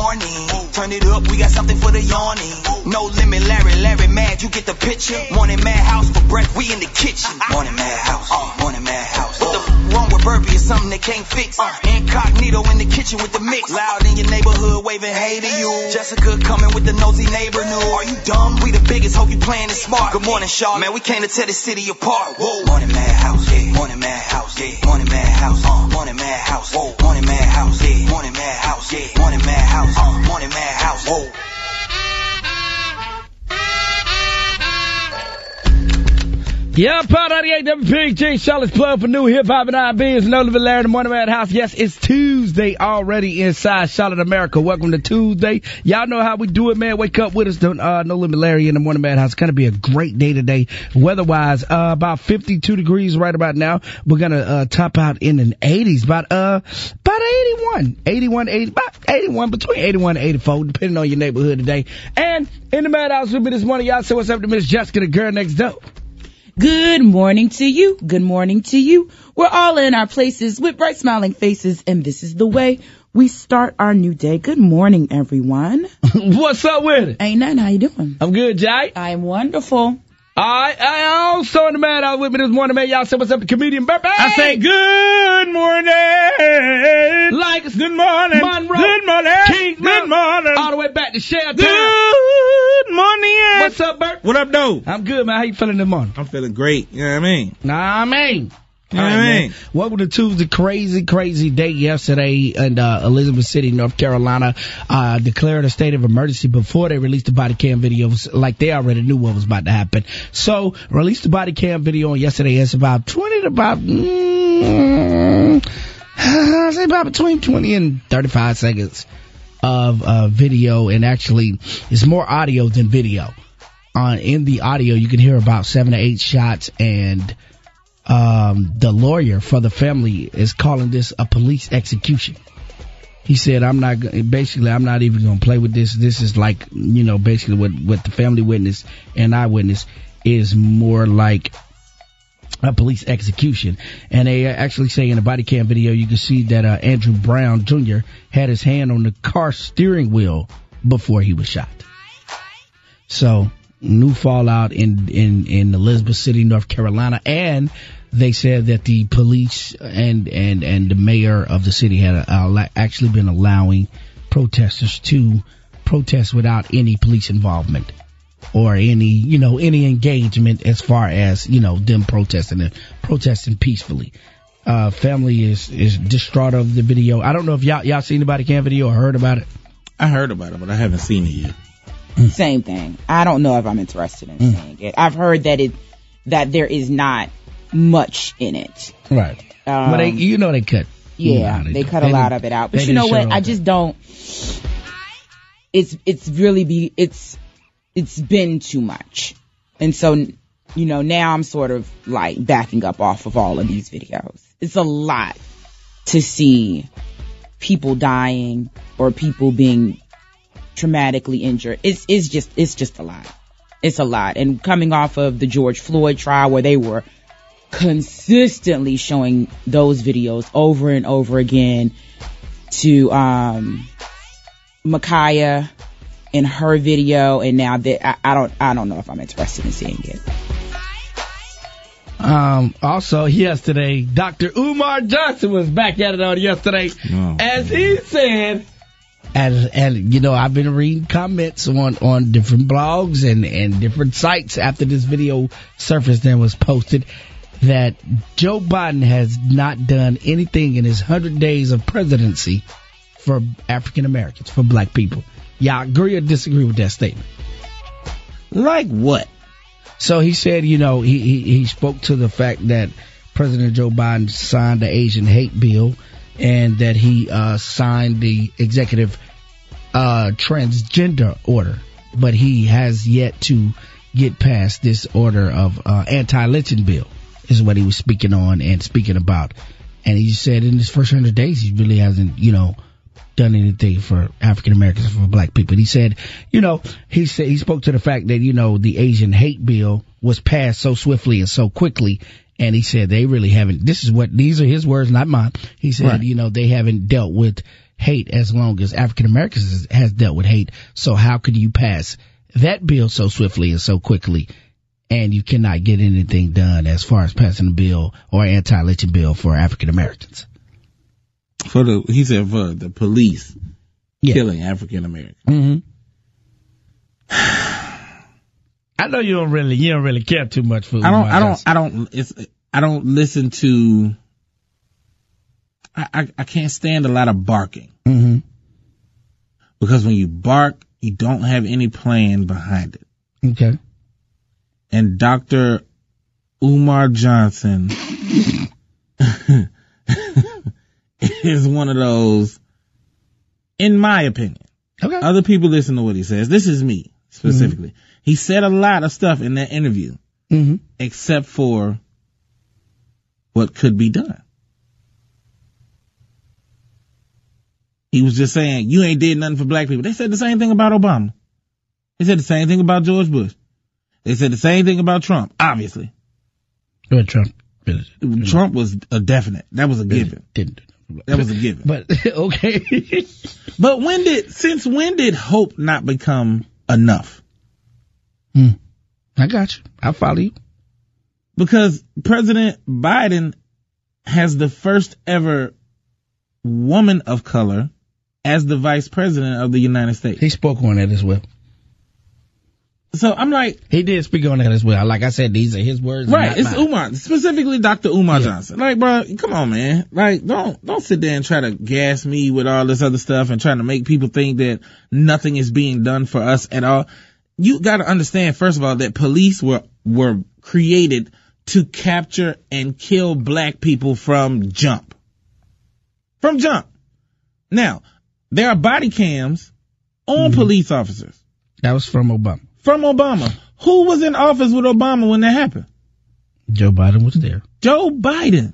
morning. Turn it up, we got something for the yawning. No limit, Larry mad, you get the picture. Morning madhouse for breath, we in the kitchen. Morning madhouse, morning madhouse. What the wrong with Burpee is something they can't fix. Incognito in the kitchen with the mix. Loud in your neighborhood, waving hey to you. Jessica coming with the nosy neighbor news. Are you dumb? We the biggest, hope you playing it smart. Good morning, Shaw. Man, we came to tear the city apart. Whoa. Morning madhouse, yeah. Morning madhouse, yeah. Morning madhouse, morning madhouse, whoa. Morning madhouse, yeah. Morning madhouse, yeah. Morning madhouse, morning madhouse, whoa. Yeah, Pod 98 WPG, Charlotte's plug for new hip-hop and R&B. No Living Larry in the Morning Madhouse. Yes, it's Tuesday already inside Charlotte, America. Welcome to Tuesday. Y'all know how we do it, man. Wake up with us. No Limit Larry in the Morning Madhouse. It's going to be a great day today. Weather-wise, about 52 degrees right about now. We're going to top out in the 80s, about 81, between 81 and 84, depending on your neighborhood today. And in the Madhouse with me this morning, y'all say what's up to Miss Jessica, the girl next door. Good morning to you. Good morning to you. We're all in our places with bright smiling faces, and this is the way we start our new day. Good morning, everyone. What's up with it? Ain't nothing. How you doing? I'm good, Jay. I am wonderful. I also in the Madhouse with me this morning, man. Y'all say what's up to comedian Burpee. I say good morning. Like it's good morning. Monroe. Good morning. Kings, good morning. All the way back to Sheltown. Good morning. What's up, Bert? What up, though? I'm good, man. How you feeling this morning? I'm feeling great. You know what I mean? All right, man. Welcome to Tuesday. Crazy day yesterday in Elizabeth City, North Carolina. Declared a state of emergency before they released the body cam videos, like they already knew what was about to happen. So, released the body cam video on yesterday. It's about 20 to about, I say about between 20 and 35 seconds of video, and actually it's more audio than video. In the audio, you can hear about 7 to 8 shots, and the lawyer for the family is calling this a police execution. He said, I'm not even going to play with this. This is like, basically what the family witness and eyewitness is more like a police execution. And they actually say in the body cam video, you can see that Andrew Brown Jr. had his hand on the car steering wheel before he was shot. So, new fallout in Elizabeth City, North Carolina, and they said that the police and the mayor of the city had actually been allowing protesters to protest without any police involvement or any engagement as far as, them protesting peacefully. Family is distraught over the video. I don't know if y'all seen the body cam video or heard about it. I heard about it, but I haven't seen it yet. Same thing. I don't know if I'm interested in seeing it. I've heard that there is not much in it. Right. But they cut. Yeah, they cut a lot of it out. But you know what? I just don't. It's been too much, and so now I'm sort of like backing up off of all of these videos. It's a lot to see people dying or people being traumatically injured. It's just a lot. It's a lot. And coming off of the George Floyd trial, where they were consistently showing those videos over and over again, to Ma'Khia in her video, and now that I don't know if I'm interested in seeing it. Also yesterday, Dr. Umar Johnson was back at it on yesterday, as he said. And I've been reading comments on different blogs and different sites after this video surfaced and was posted that Joe Biden has not done anything in his 100 days of presidency for African Americans, for black people. Y'all agree or disagree with that statement? Like what? So he said, he spoke to the fact that President Joe Biden signed the Asian hate bill, and that he signed the executive transgender order, but he has yet to get past this order of anti-lynching bill, is what he was speaking on and speaking about. And he said in his first 100 days, he really hasn't, done anything for African Americans, for black people. He said, he spoke to the fact that, the Asian hate bill was passed so swiftly and so quickly. And he said they really haven't, these are his words, not mine. He said, right. They haven't dealt with, hate as long as African Americans has dealt with hate. So how could you pass that bill so swiftly and so quickly, and you cannot get anything done as far as passing a bill or anti-lynching bill for African Americans? He said for the police killing African Americans. Mm-hmm. I know you don't really care too much for. I don't listen to. I can't stand a lot of barking. Mm-hmm. Because when you bark, you don't have any plan behind it. Okay. And Dr. Umar Johnson is one of those, in my opinion. Okay. Other people listen to what he says. This is me specifically. Mm-hmm. He said a lot of stuff in that interview, except for what could be done. He was just saying, you ain't did nothing for black people. They said the same thing about Obama. They said the same thing about George Bush. They said the same thing about Trump, obviously. Trump was a definite. That was a given. That was a given. But, okay. But since when did hope not become enough? I got you. I follow you. Because President Biden has the first ever woman of color as the vice president of the United States. He spoke on that as well. So I'm like, he did speak on that as well. Like I said, these are his words. Right. It's mine. Umar, specifically Dr. Umar Johnson. Like, bro, come on, man. Like, don't sit there and try to gas me with all this other stuff and trying to make people think that nothing is being done for us at all. You got to understand, first of all, that police were created to capture and kill black people from jump. From jump. Now, there are body cams on police officers. That was from Obama. From Obama. Who was in office with Obama when that happened? Joe Biden was there. Joe Biden.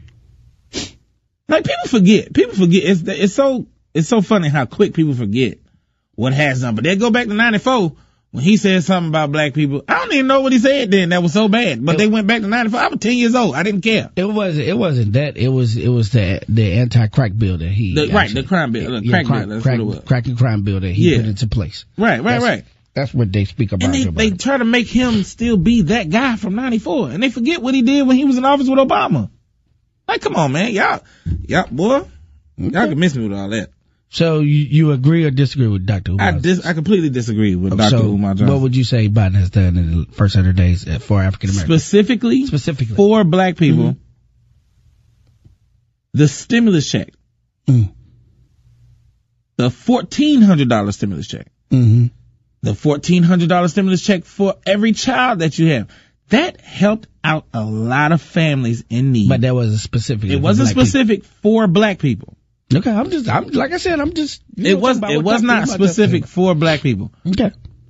Like, people forget. It's so funny how quick people forget what has done. But they go back to 94 when he said something about black people. I don't even know what he said then. That was so bad. But they went back to 94. I was 10 years old. I didn't care. It wasn't that. It was the anti-crack bill that he the crime bill, the crack bill. That's what it was. Crack and crime bill that he put into place. Right. That's what they speak about. And they try to make him still be that guy from 94. And they forget what he did when he was in office with Obama. Like, come on, man. Y'all, boy. Y'all can miss me with all that. So you agree or disagree with Dr. Umar? I completely disagree with Dr. Umar Johnson. What would you say Biden has done in the first 100 days for African Americans? Specifically for black people, the stimulus check, the $1,400 stimulus check, the $1,400 stimulus check for every child that you have. That helped out a lot of families in need. But that wasn't specific. It wasn't specific for black people. Okay, I'm like I said, I'm just. It was not specific for black people. Okay.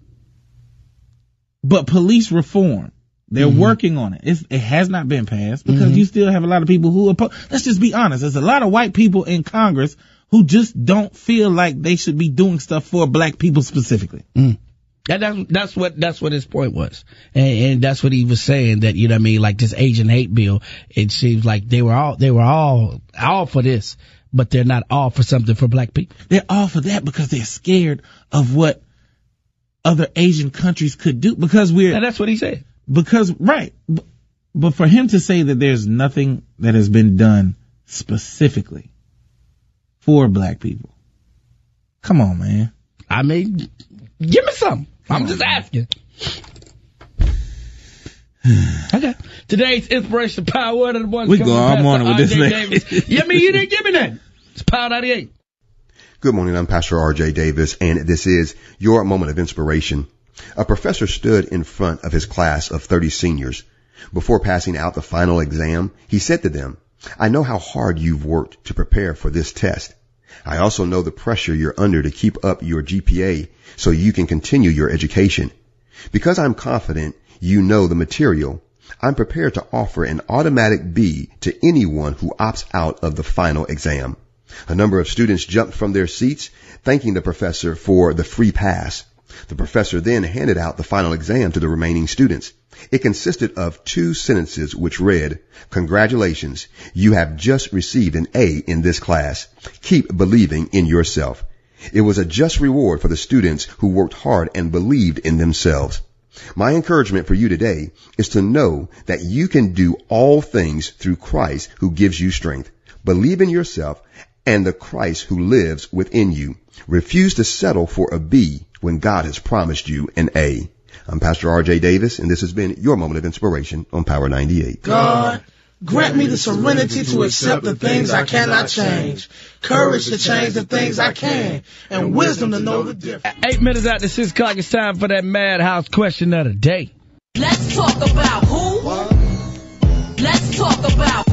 But police reform, they're working on it. It has not been passed because you still have a lot of people who oppose. Let's just be honest. There's a lot of white people in Congress who just don't feel like they should be doing stuff for black people specifically. That's what his point was. And that's what he was saying, that, you know what I mean, like this Asian hate bill, it seems like they were all for this, but they're not all for something for black people. They're all for that because they're scared of what other Asian countries could do, because and that's what he said. Right. But for him to say that there's nothing that has been done specifically for black people. Come on, man. I mean, give me some. I'm just asking. Okay. Today's inspirational power word of the morning. We go all morning with this man. Yeah, you didn't give me that. It's Power 98. Good morning. I'm Pastor R.J. Davis, and this is your moment of inspiration. A professor stood in front of his class of 30 seniors. Before passing out the final exam, he said to them, "I know how hard you've worked to prepare for this test. I also know the pressure you're under to keep up your GPA so you can continue your education. Because I'm confident you know the material, I'm prepared to offer an automatic B to anyone who opts out of the final exam." A number of students jumped from their seats, thanking the professor for the free pass. The professor then handed out the final exam to the remaining students. It consisted of 2 sentences which read, "Congratulations, you have just received an A in this class. Keep believing in yourself." It was a just reward for the students who worked hard and believed in themselves. My encouragement for you today is to know that you can do all things through Christ who gives you strength. Believe in yourself and the Christ who lives within you. Refuse to settle for a B when God has promised you an A. I'm Pastor R.J. Davis, and this has been your moment of inspiration on Power 98. God, grant me the serenity to accept the things I cannot change, courage to change the things I can, and wisdom to know the difference. 8 minutes after 6 o'clock, it's time for that Madhouse question of the day. Let's talk about who? Let's talk about.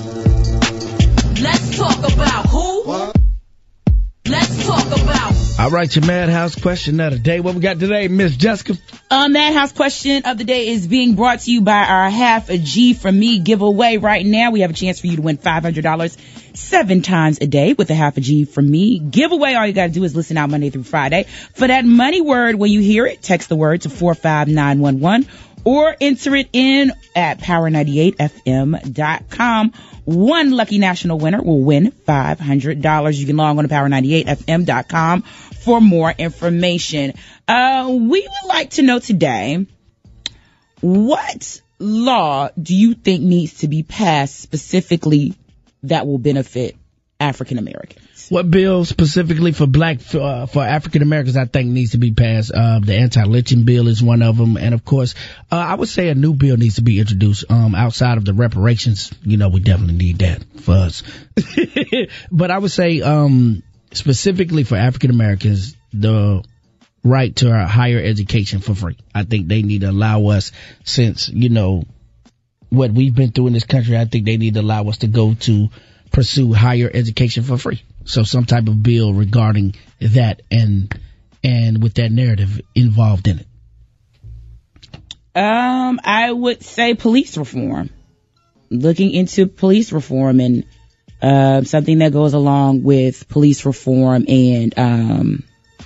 Let's talk about who? Let's talk about. All right, your Madhouse question of the day. What we got today, Miss Jessica? Madhouse question of the day is being brought to you by our Half a G from Me giveaway. Right now, we have a chance for you to win $500 7 times a day with a Half a G from Me giveaway. All you got to do is listen out Monday through Friday. For that money word, when you hear it, text the word to 45911 or enter it in at power98fm.com. One lucky national winner will win $500. You can log on to power98fm.com for more information. We would like to know today, what law do you think needs to be passed specifically that will benefit African Americans? What bill specifically for for African Americans I think needs to be passed? The anti-lynching bill is one of them. And of course, I would say a new bill needs to be introduced, outside of the reparations. You know, we definitely need that for us. But I would say, specifically for African Americans, the right to our higher education for free. I think they need to allow us, since, you know, what we've been through in this country, I think they need to allow us to go to pursue higher education for free. So some type of bill regarding that and with that narrative involved in it. I would say police reform. Looking into police reform and something that goes along with police reform and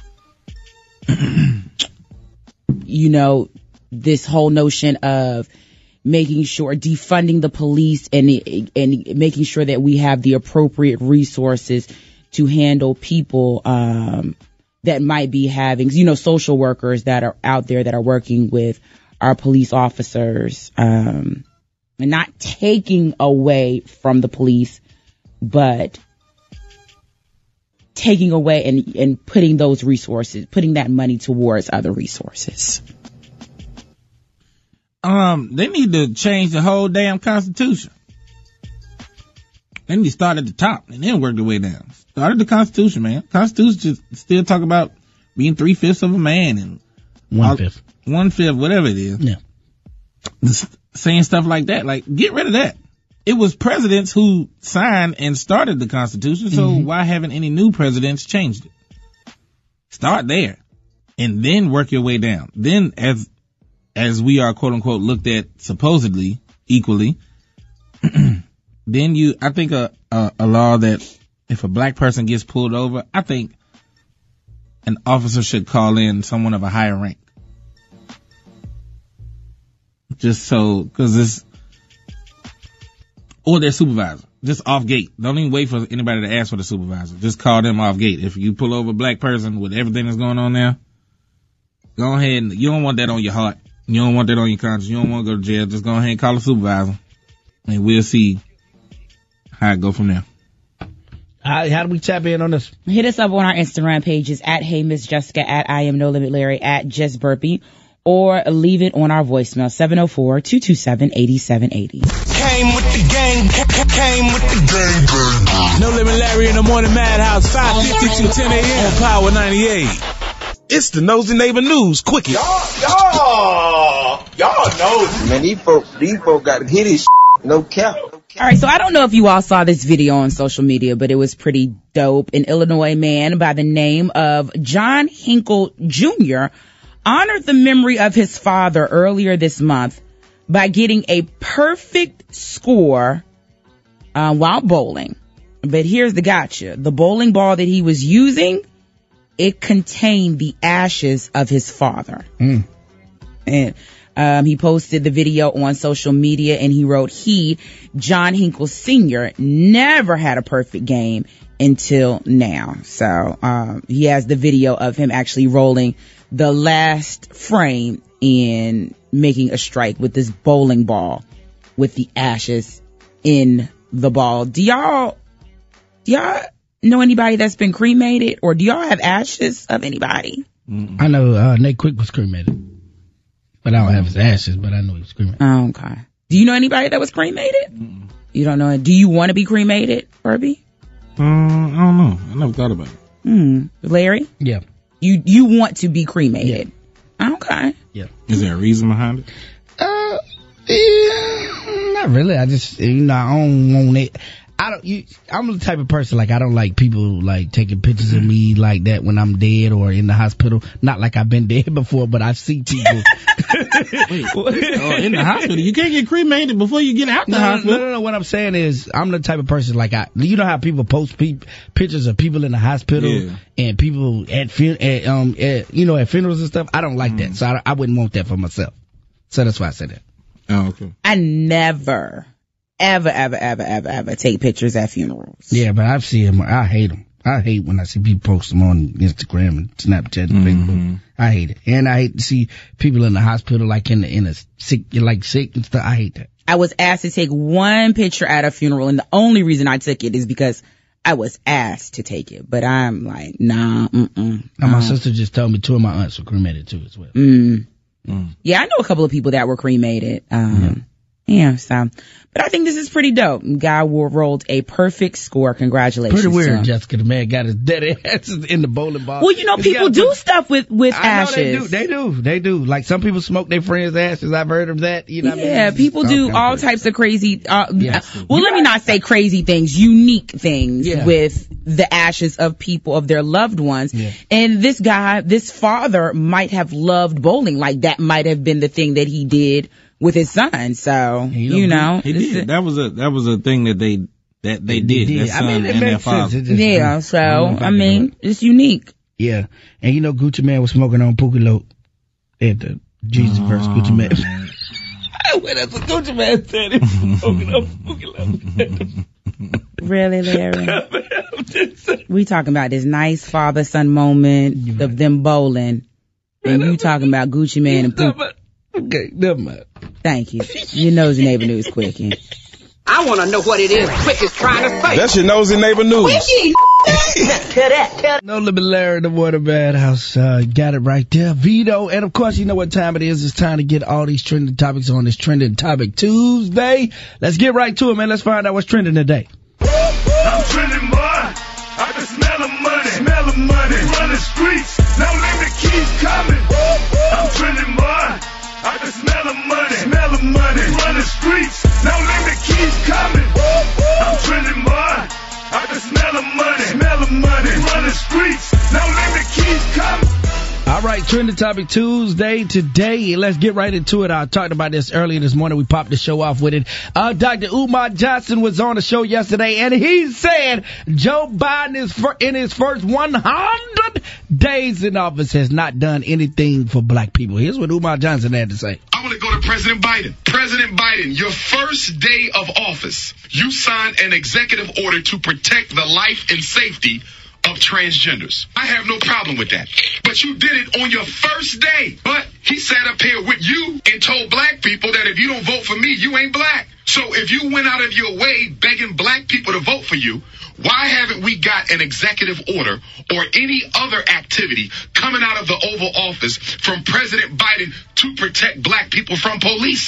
you know, this whole notion of making sure defunding the police and making sure that we have the appropriate resources to handle people that might be having, you know, social workers that are out there that are working with our police officers, and not taking away from the police, but taking away and putting those resources, putting that money towards other resources. They need to change the whole damn Constitution. They need to start at the top and then work their way down. Start at the Constitution, man. Constitution just still talk about being 3/5 of a man and 1/5. 1/5, whatever it is. Yeah. Saying stuff like that. Like, get rid of that. It was presidents who signed and started the Constitution, so why haven't any new presidents changed it? Start there and then work your way down. Then as we are quote unquote looked at supposedly equally, then I think a law that if a black person gets pulled over, I think an officer should call in someone of a higher rank. Just so, cause this, or their supervisor, just off gate. Don't even wait for anybody to ask for the supervisor. Just call them off gate. If you pull over a black person with everything that's going on there, go ahead and you don't want that on your heart. You don't want that on your conscience. You don't want to go to jail. Just go ahead and call a supervisor and we'll see how it go from there. How do we tap in on this? Hit us up on our Instagram pages at Hey Miss Jessica, at I Am No Limit Larry, at Just Burpee, or leave it on our voicemail 704-227-8780. Came with the gang, came with the gang. No Limit Larry in the Morning Madhouse, 5:50 to 10 a.m. on Power 98. It's the Nosy Neighbor News Quickie. Y'all know, man. These folk got to hit his no cap. All right, so I don't know if you all saw this video on social media, but it was pretty dope. An Illinois man by the name of John Hinkle Jr. honored the memory of his father earlier this month by getting a perfect score while bowling. But here's the gotcha. The bowling ball that he was using it contained the ashes of his father. And he posted the video on social media, and he wrote, John Hinkle Sr., never had a perfect game until now. So he has the video of him actually rolling the last frame and making a strike with this bowling ball with the ashes in the ball. Do y'all know anybody that's been cremated, or do y'all have ashes of anybody? I know Nate Quick was cremated, but I don't have his ashes, but I know he was cremated. Oh, okay. Do you know anybody that was cremated? You don't know it. Do you want to be cremated, Herbie? I don't know. I never thought about it. Larry? Yeah. You want to be cremated? Yeah. Okay. Yeah. Is there a reason behind it? Yeah, not really. I just, I don't want it. I'm the type of person, like, I don't like people, like, taking pictures of me like that when I'm dead or in the hospital. Not like I've been dead before, but I've seen people. In the hospital? You can't get cremated before you get out the hospital. No. What I'm saying is, I'm the type of person, like, you know how people post pictures of people in the hospital and people at funerals and stuff? I don't like that. So I wouldn't want that for myself. So that's why I said that. Oh, okay. I never, ever take pictures at funerals. Yeah, but I've seen them. I hate them. I hate when I see people post them on Instagram and Snapchat and Facebook. I hate it. And I hate to see people in the hospital, like in a sick and stuff. I hate that. I was asked to take one picture at a funeral, and the only reason I took it is because I was asked to take it. But I'm like, nah, And my sister just told me 2 of my aunts were cremated too as well. Yeah, I know a couple of people that were cremated. But I think this is pretty dope. Guy rolled a perfect score. Congratulations. Pretty weird, Jessica. The man got his dead asses in the bowling ball. Well, people do stuff with ashes. They do. Like, some people smoke their friends' ashes. I've heard of that. You know what I mean? Yeah, people do all types of crazy, let me not say crazy things, unique things with the ashes of people, of their loved ones. Yeah. And this father might have loved bowling. Like, that might have been the thing that he did with his son. So, he did. That was a thing that they did. That son and their father. Yeah, so, it's unique. Yeah. And Gucci Mane was smoking on Pookie Loc at the Jesus verse Gucci Mane. Well, that's what Gucci Mane said. He was smoking on Pookie Loc. Really, Larry? We talking about this nice father-son moment of them bowling. And you talking about Gucci Mane and Pookie. Okay, never mind. Thank you. Your nosy neighbor news, Quickie. I want to know what it is Quickie's trying to say. That's your nosy neighbor news. Quickie! No Limit Larry, the Water Bad House. Got it right there. Vito. And of course, you know what time it is. It's time to get all these trending topics on this Trending Topic Tuesday. Let's get right to it, man. Let's find out what's trending today. I'm trending, boy. I can smell the money. Run the streets. No limit keeps coming. I'm trending, boy. I can smell the money. Run the streets. No limit keeps coming. I'm trending, boy. I can smell the money. Run the streets. No limit keeps coming. All right, Trending Topic Tuesday today. Let's get right into it. I talked about this earlier this morning. We popped the show off with it. Dr. Umar Johnson was on the show yesterday, and he said Joe Biden is in his first 100 days in office has not done anything for black people. Here's what Umar Johnson had to say. I want to go to President Biden. President Biden, your first day of office, you signed an executive order to protect the life and safety of transgenders. I have no problem with that. But you did it on your first day. But he sat up here with you and told black people that if you don't vote for me, you ain't black. So if you went out of your way begging black people to vote for you, why haven't we got an executive order or any other activity coming out of the Oval Office from President Biden to protect black people from police?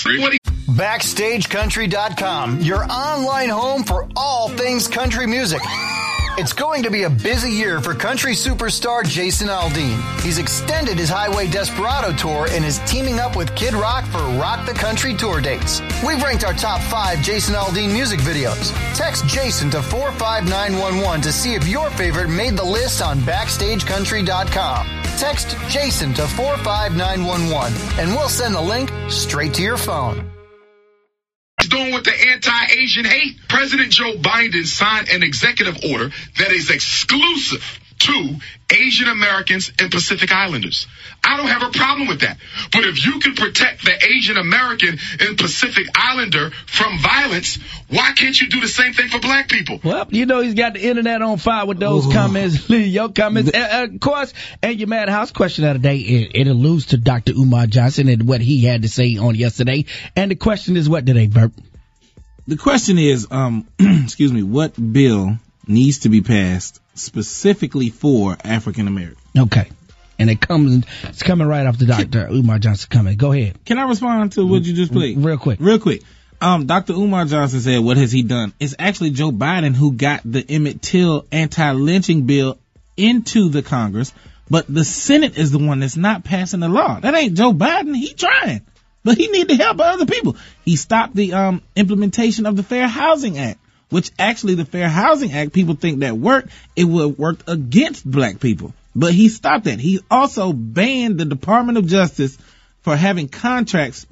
BackstageCountry.com, your online home for all things country music. It's going to be a busy year for country superstar Jason Aldean. He's extended his Highway Desperado tour and is teaming up with Kid Rock for Rock the Country tour dates. We've ranked our top 5 Jason Aldean music videos. Text Jason to 45911 to see if your favorite made the list on BackstageCountry.com. Text Jason to 45911 and we'll send the link straight to your phone. Doing with the anti-Asian hate. President Joe Biden signed an executive order that is exclusive to Asian Americans and Pacific Islanders. I don't have a problem with that. But if you can protect the Asian American and Pacific Islander from violence, why can't you do the same thing for black people? Well, you know he's got the internet on fire with those comments. Your comments, of course, and your Madhouse question of the day, it alludes to Dr. Umar Johnson and what he had to say on yesterday. And the question is what today, Bert? The question is, excuse me, what bill needs to be passed specifically for African Americans? Okay. And it's coming right off the Dr. Umar Johnson comment. Go ahead. Can I respond to what you just played? Real quick. Dr. Umar Johnson said, what has he done? It's actually Joe Biden who got the Emmett Till anti-lynching bill into the Congress, but the Senate is the one that's not passing the law. That ain't Joe Biden. He trying, but he need the help of other people. He stopped the implementation of the Fair Housing Act, which actually the Fair Housing Act, people think that worked. It would work against black people. But he stopped that. He also banned the Department of Justice from having contracts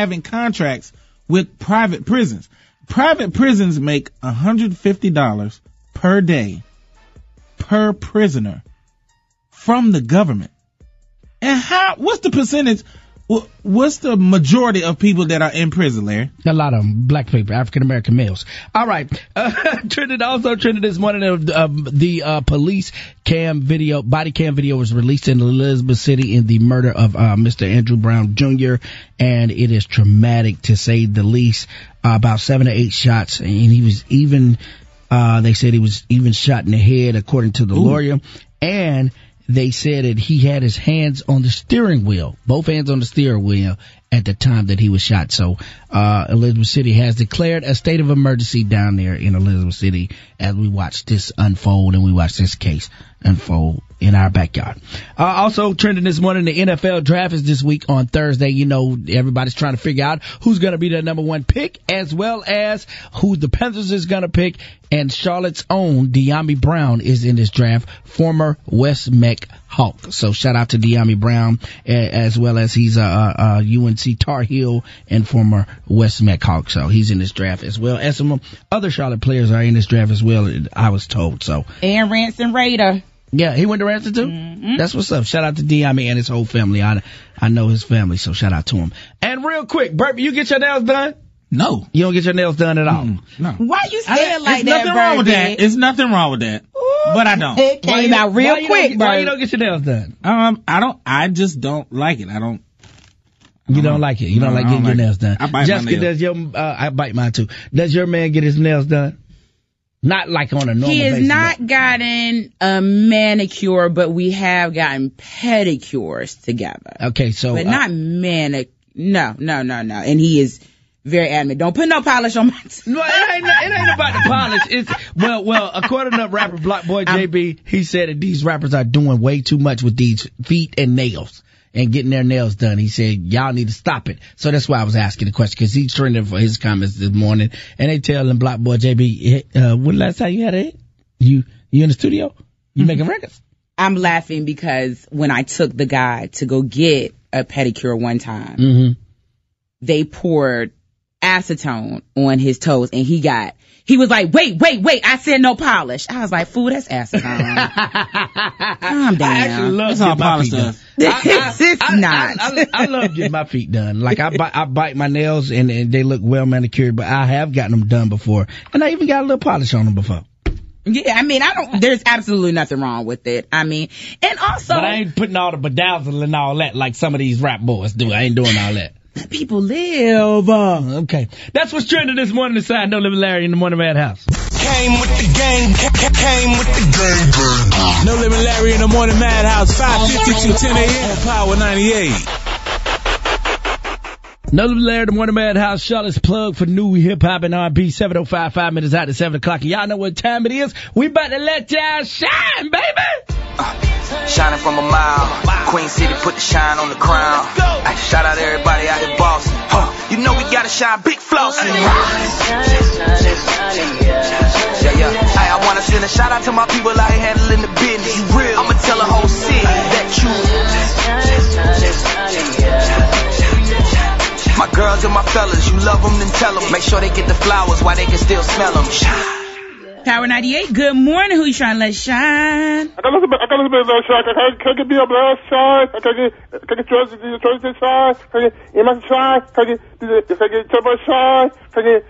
with private prisons. Private prisons make $150 per day per prisoner from the government. And what's the percentage? What's the majority of people that are in prison, Larry? A lot of them, black people, African-American males. All right. Trended this morning, the police body cam video was released in Elizabeth City in the murder of Mr. Andrew Brown Jr., and it is traumatic to say the least. About 7 to 8 shots, and he was even, they said he was even shot in the head, according to the lawyer, and they said that he had his hands on the steering wheel, both hands on the steering wheel at the time that he was shot. So, Elizabeth City has declared a state of emergency down there in Elizabeth City as we watch this unfold and we watch this case unfold in our backyard. Also trending this morning, the NFL draft is this week on Thursday. You know, everybody's trying to figure out who's going to be the number one pick, as well as who the Panthers is going to pick. And Charlotte's own Dyami Brown is in this draft, former West Meck Hawk. So shout out to Dyami Brown, as well as he's a UNC Tar Heel and former West Meck Hawk. So he's in this draft, as well as some other Charlotte players are in this draft as well, I was told. So and Ransom Raider. Yeah, he went to Ransom too? Mm-hmm. That's what's up. Shout out to Dyami and his whole family. I know his family, so shout out to him. And real quick, Bert, you get your nails done? No. You don't get your nails done at all? No. Why you say it like that, Nothing wrong with that. It's nothing wrong with that. Ooh, but I don't. It came out real quick, Bert. Why you don't get your nails done? I just don't like it. You don't like it? You don't like getting your nails done? I bite Jessica, my nails. I bite mine too. Does your man get his nails done? Not like on a normal basis. He has not gotten a manicure, but we have gotten pedicures together. Okay, so. But not No. And he is very adamant. Don't put no polish on my No, it ain't about the polish. It's, well, according to rapper Block Boy JB, he said that these rappers are doing way too much with these feet and nails and getting their nails done. He said, y'all need to stop it. So that's why I was asking the question, because he's trending for his comments this morning. And they tell him, Block Boy JB, when last time you had it? You in the studio? You making records? I'm laughing because when I took the guy to go get a pedicure one time, they poured acetone on his toes and he was like, wait, I said no polish. I was like, fool, that's acetone. Calm down. I actually love getting my feet done. It's not. I love getting my feet done. Like I bite my nails and they look well manicured, but I have gotten them done before. And I even got a little polish on them before. Yeah, I mean, there's absolutely nothing wrong with it. I mean, and also. But I ain't putting all the bedazzle and all that like some of these rap boys do. I ain't doing all that. People live. Okay. That's what's trending this morning inside No Limit Larry in the Morning Madhouse. Came with the gang, came with the gang. No Limit Larry in the Morning Madhouse, 5:50 to 10 a.m. on Power 98. No Limit Larry, the Morning Madhouse, Charlotte's plug for new hip-hop and R&B, 7:05, 5 minutes out to 7 o'clock. And y'all know what time it is. We about to let y'all shine, baby. Shining from a mile. Queen City put the shine on the crown. Ay, shout out to everybody out here bossing. You know we gotta shine big flossing. Yeah. Ay, I wanna send a shout out to my people out here handling the business. You real. I'ma tell the whole city that you. My girls and my fellas, you love them, then tell them. Make sure they get the flowers while they can still smell them. Power 98, good morning. Who you trying to let shine? I got a little bit of shine. Can I get the blood shine? Can I get George shine? Can I get Emerson shine? Can I get Turbo shine? Can I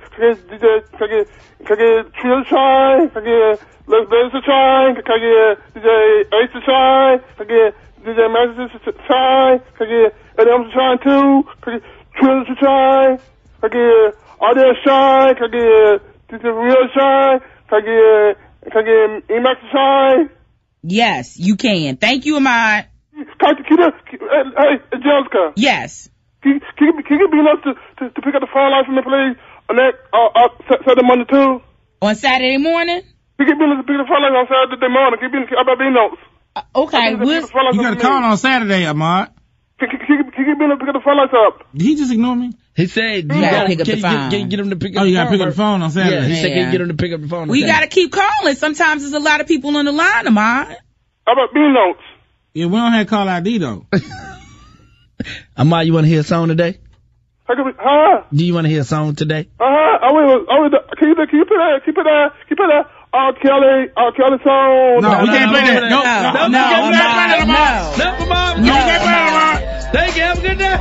get Trio shine? Can I get Les Blazer shine? Can I get DJ Ace shine? Can I get DJ Master shine? Can I get Eddie Emerson shine too? Can I get Trio shine? Can I get Audio shine? Can I get DJ Real shine? Can I get Emax shine? Yes, you can. Thank you, Ahmad. Hey, Jessica. Yes. Can you be enough to pick up the phone line for me, please? On that Saturday morning too. On Saturday morning? Can you be enough to pick up the phone line on Saturday morning? Can you be about B-notes? Okay, you got a call on Saturday, Ahmad. Can you be enough to pick up the phone lines up? Did he just ignore me? He said, you gotta pick up the phone. Get him to pick up the phone. Oh, you gotta pick up the phone on Saturday. Yeah, he said, get him to pick up the phone. We gotta keep calling. Sometimes there's a lot of people on the line, Ahmad. How about B-notes? Yeah, we don't have call ID though. Ahmad, you wanna hear a song today? Huh? Do you wanna hear a song today? Can you put that R. Kelly song? No, we can't play that. No. No. You can't play that. Thank you. Have a good day.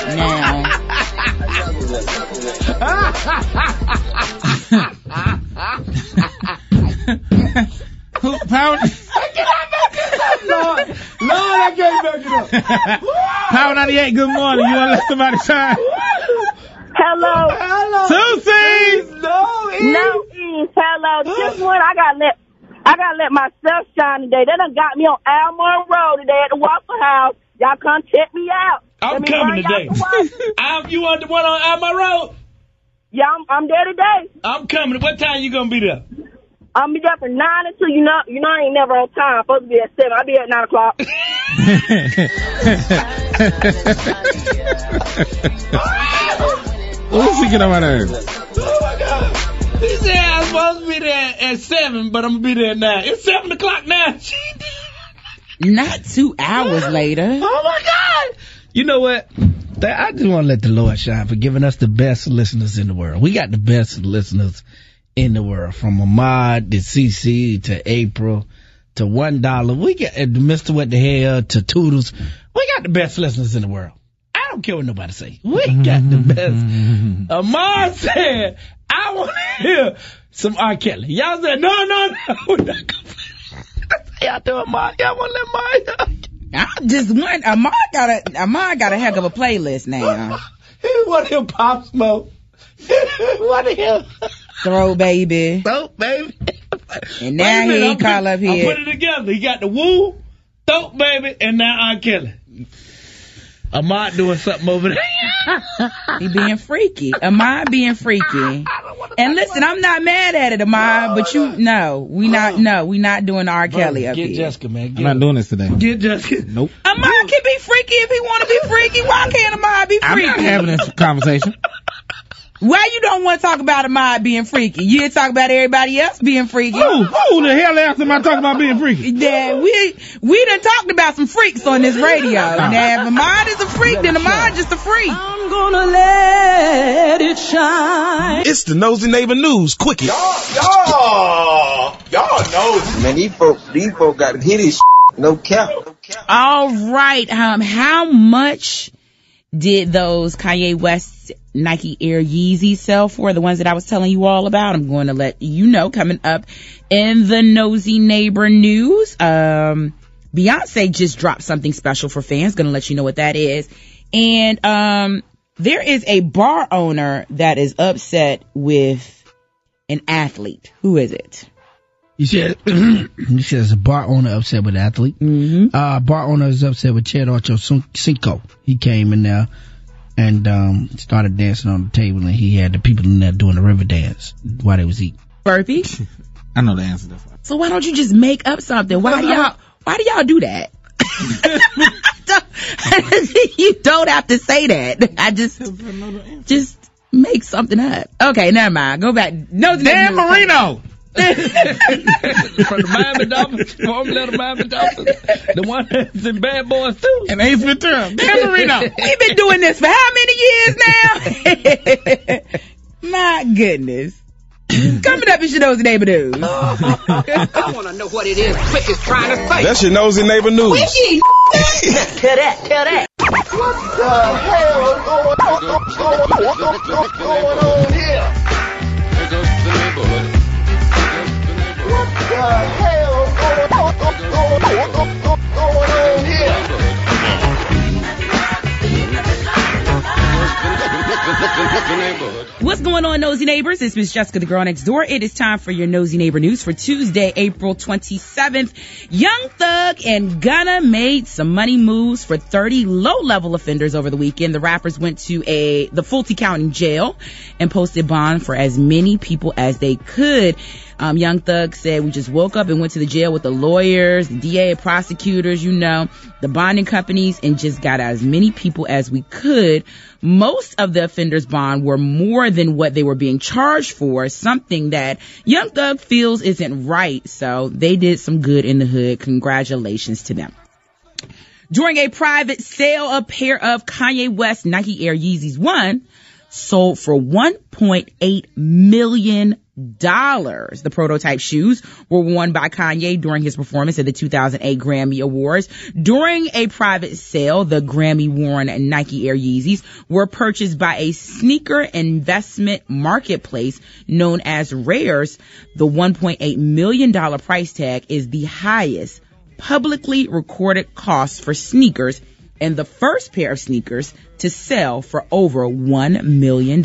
Lord, I can't back it up. Power 98, good morning. You wanna let somebody shine? Hello. Susie! No, Eve. Hello. This one, I gotta let myself shine today. They done got me on Almore Road today at the Waffle House. Y'all come check me out. I'm coming today. You want the one on Almore Road? Yeah, I'm there today. I'm coming. What time you gonna be there? I'm be there from 9 until you know I ain't never on time. I'm supposed to be at 7. I'll be at 9 o'clock. What's he get over there? Oh my God. He said I'm supposed to be there at 7, but I'm gonna be there at 9. It's 7 o'clock now. Not 2 hours later. Oh my God. You know what? I just want to let the Lord shine for giving us the best listeners in the world. We got the best listeners in the world, from Ahmad to CC to April to $1. We got Mr. What the Hell to Toodles. We got the best listeners in the world. I don't care what nobody say. We got the best. Ahmad said, I want to hear some R. Kelly. Y'all said, no. We're not gonna play. Y'all do Ahmad. Y'all want to let Ahmad. I just want Ahmad got a heck of a playlist now. What him Pop Smoke? What him Throw Baby? And now he call up here. I put it together. He got the Woo, Throw Baby, and now R. Kelly. Ahmad doing something over there. He being freaky. Ahmad being freaky. And listen, I'm not mad at it, Ahmad, but we not doing R. Kelly up here. Get Jessica, man. I'm not doing this today. Get Jessica. Nope. Ahmad can be freaky if he want to be freaky. Why can't Ahmad be freaky? I'm not having this conversation. Why you don't want to talk about Ahmad being freaky? You didn't talk about everybody else being freaky. Who the hell else am I talking about being freaky? Yeah, we done talked about some freaks on this radio. Now, if Ahmad is a freak, then Ahmad just a freak. I'm gonna let it shine. It's the Nosy Neighbor News Quickie. Y'all know, man, these folk got to hit his no cap. All right, how much did those Kanye West Nike Air Yeezys sell for? The ones that I was telling you all about. I'm going to let you know coming up in the Nosy Neighbor News. Beyonce just dropped something special for fans. Going to let you know what that is. And there is a bar owner that is upset with an athlete. Who is it? You said there's a bar owner upset with an athlete. Mm-hmm. Bar owner is upset with Chad Ochocinco. He came in there and started dancing on the table, and he had the people in there doing the river dance while they was eating. Burpee? I know the answer to that. So why don't you just make up something? Why do y'all do that? You don't have to say that. I just make something up. Okay, never mind. Go back. No, Dan Marino. From the Miami Dolphins, former little Miami Dolphins, the one that's in Bad Boys too, and Ace Ventura. Dan Marino. We've been doing this for how many years now? My goodness. Coming up in your nosy neighbor news. I want to know what it is Quick is trying to say. That's your nosy neighbor news. Wiki. Tell that. What the hell is going on here? What the hell is going on here? What's going on, nosy neighbors? It's Miss Jessica, the girl next door. It is time for your nosy neighbor news for Tuesday, April 27th. Young Thug and Gunna made some money moves for 30 low-level offenders over the weekend. The rappers went to the Fulton County jail and posted bond for as many people as they could. Young Thug said, we just woke up and went to the jail with the lawyers, the DA, prosecutors, the bonding companies, and just got as many people as we could. Most of the offenders' bond were more than what they were being charged for, something that Young Thug feels isn't right. So they did some good in the hood. Congratulations to them. During a private sale, a pair of Kanye West Nike Air Yeezys 1 sold for $1.8 million. The prototype shoes were worn by Kanye during his performance at the 2008 Grammy Awards. During a private sale, the Grammy-worn Nike Air Yeezys were purchased by a sneaker investment marketplace known as Rares. The $1.8 million price tag is the highest publicly recorded cost for sneakers and the first pair of sneakers to sell for over $1 million.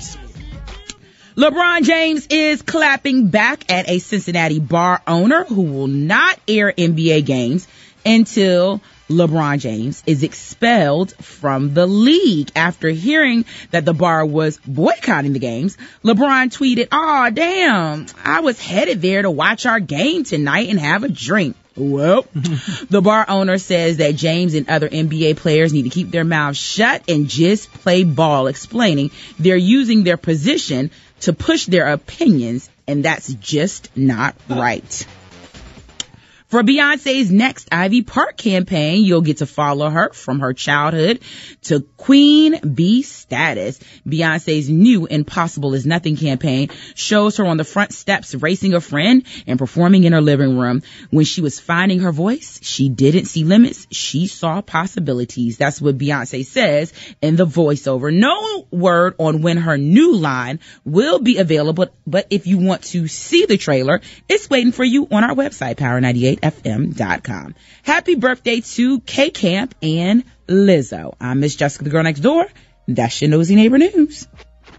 LeBron James is clapping back at a Cincinnati bar owner who will not air NBA games until LeBron James is expelled from the league. After hearing that the bar was boycotting the games, LeBron tweeted, "Aw, damn, I was headed there to watch our game tonight and have a drink." Well, the bar owner says that James and other NBA players need to keep their mouths shut and just play ball, explaining they're using their position to push their opinions, and that's just not right. For Beyonce's next Ivy Park campaign, you'll get to follow her from her childhood to Queen Bee status. Beyonce's new Impossible is Nothing campaign shows her on the front steps racing a friend and performing in her living room. When she was finding her voice, she didn't see limits. She saw possibilities. That's what Beyonce says in the voiceover. No word on when her new line will be available, but if you want to see the trailer, it's waiting for you on our website, Power98FM.com. Happy birthday to K-Camp and Lizzo. I'm Miss Jessica, the girl next door. That's your nosy neighbor news.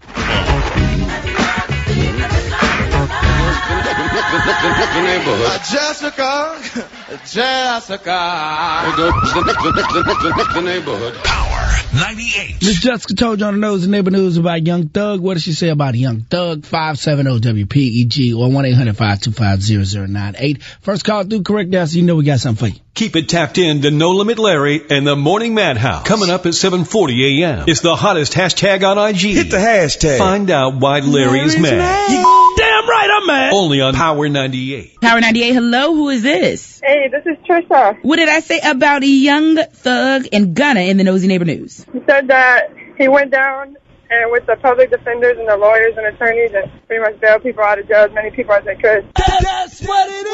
Jessica. The neighborhood. Power 98. Miss Jessica told you on the nosy neighbor news about Young Thug. What does she say about Young Thug? 570-WPEG or 1-800-525-0098. First call through, correct answer. You know we got something for you. Keep it tapped in to No Limit Larry and the Morning Madhouse. Coming up at 7:40 a.m. It's the hottest hashtag on IG. Hit the hashtag. Find out why Larry is mad. You damn right I'm mad. Only on Power 98. Power 98, hello, who is this? Hey, this is Trisha. What did I say about Young Thug and Gunna in the nosy neighbor news? He said that he went down and with the public defenders and the lawyers and attorneys and pretty much bailed people out of jail, as many people as they could. That's what it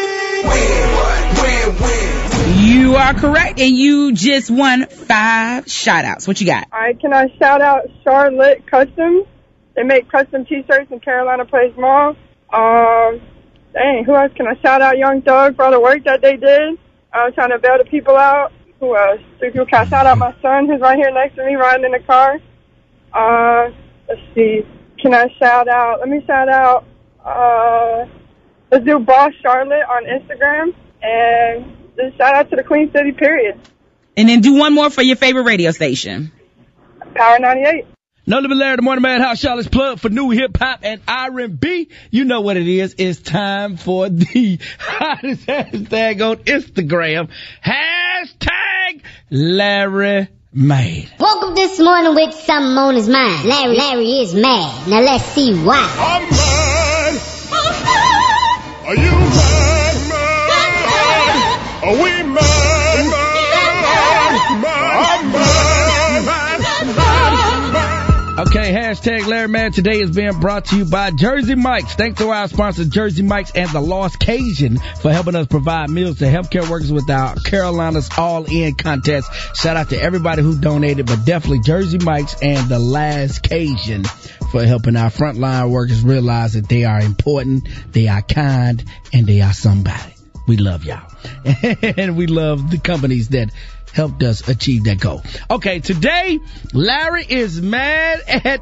is. You are correct, and you just won 5 shout-outs. What you got? All right, can I shout out Charlotte Customs? They make custom T-shirts in Carolina Place Mall. Dang, who else can I shout out? Young Thug for all the work that they did. Trying to bail the people out. Who else? Can I shout out my son who's right here next to me riding in the car? Let's see. Can I shout out? Let me shout out. Let's do Boss Charlotte on Instagram. And just shout out to the Queen City, period. And then do one more for your favorite radio station. Power 98. No Limit Larry, the Morning Madhouse, Charlotte's plug for new hip-hop and R&B. You know what it is. It's time for the hottest hashtag on Instagram. Hashtag Larry Mad. Woke up this morning with something on his mind. Larry is mad. Now let's see why. I'm mad. Are you mad? Are we mad? I'm mad. Okay, Okay, hashtag Larry Mad today is being brought to you by Jersey Mike's. Thanks to our sponsor, Jersey Mike's and the Lost Cajun for helping us provide meals to healthcare workers with our Carolina's All-In contest. Shout out to everybody who donated, but definitely Jersey Mike's and the Last Cajun for helping our frontline workers realize that they are important, they are kind, and they are somebody. We love y'all. And we love the companies that helped us achieve that goal. Okay, today, Larry is mad at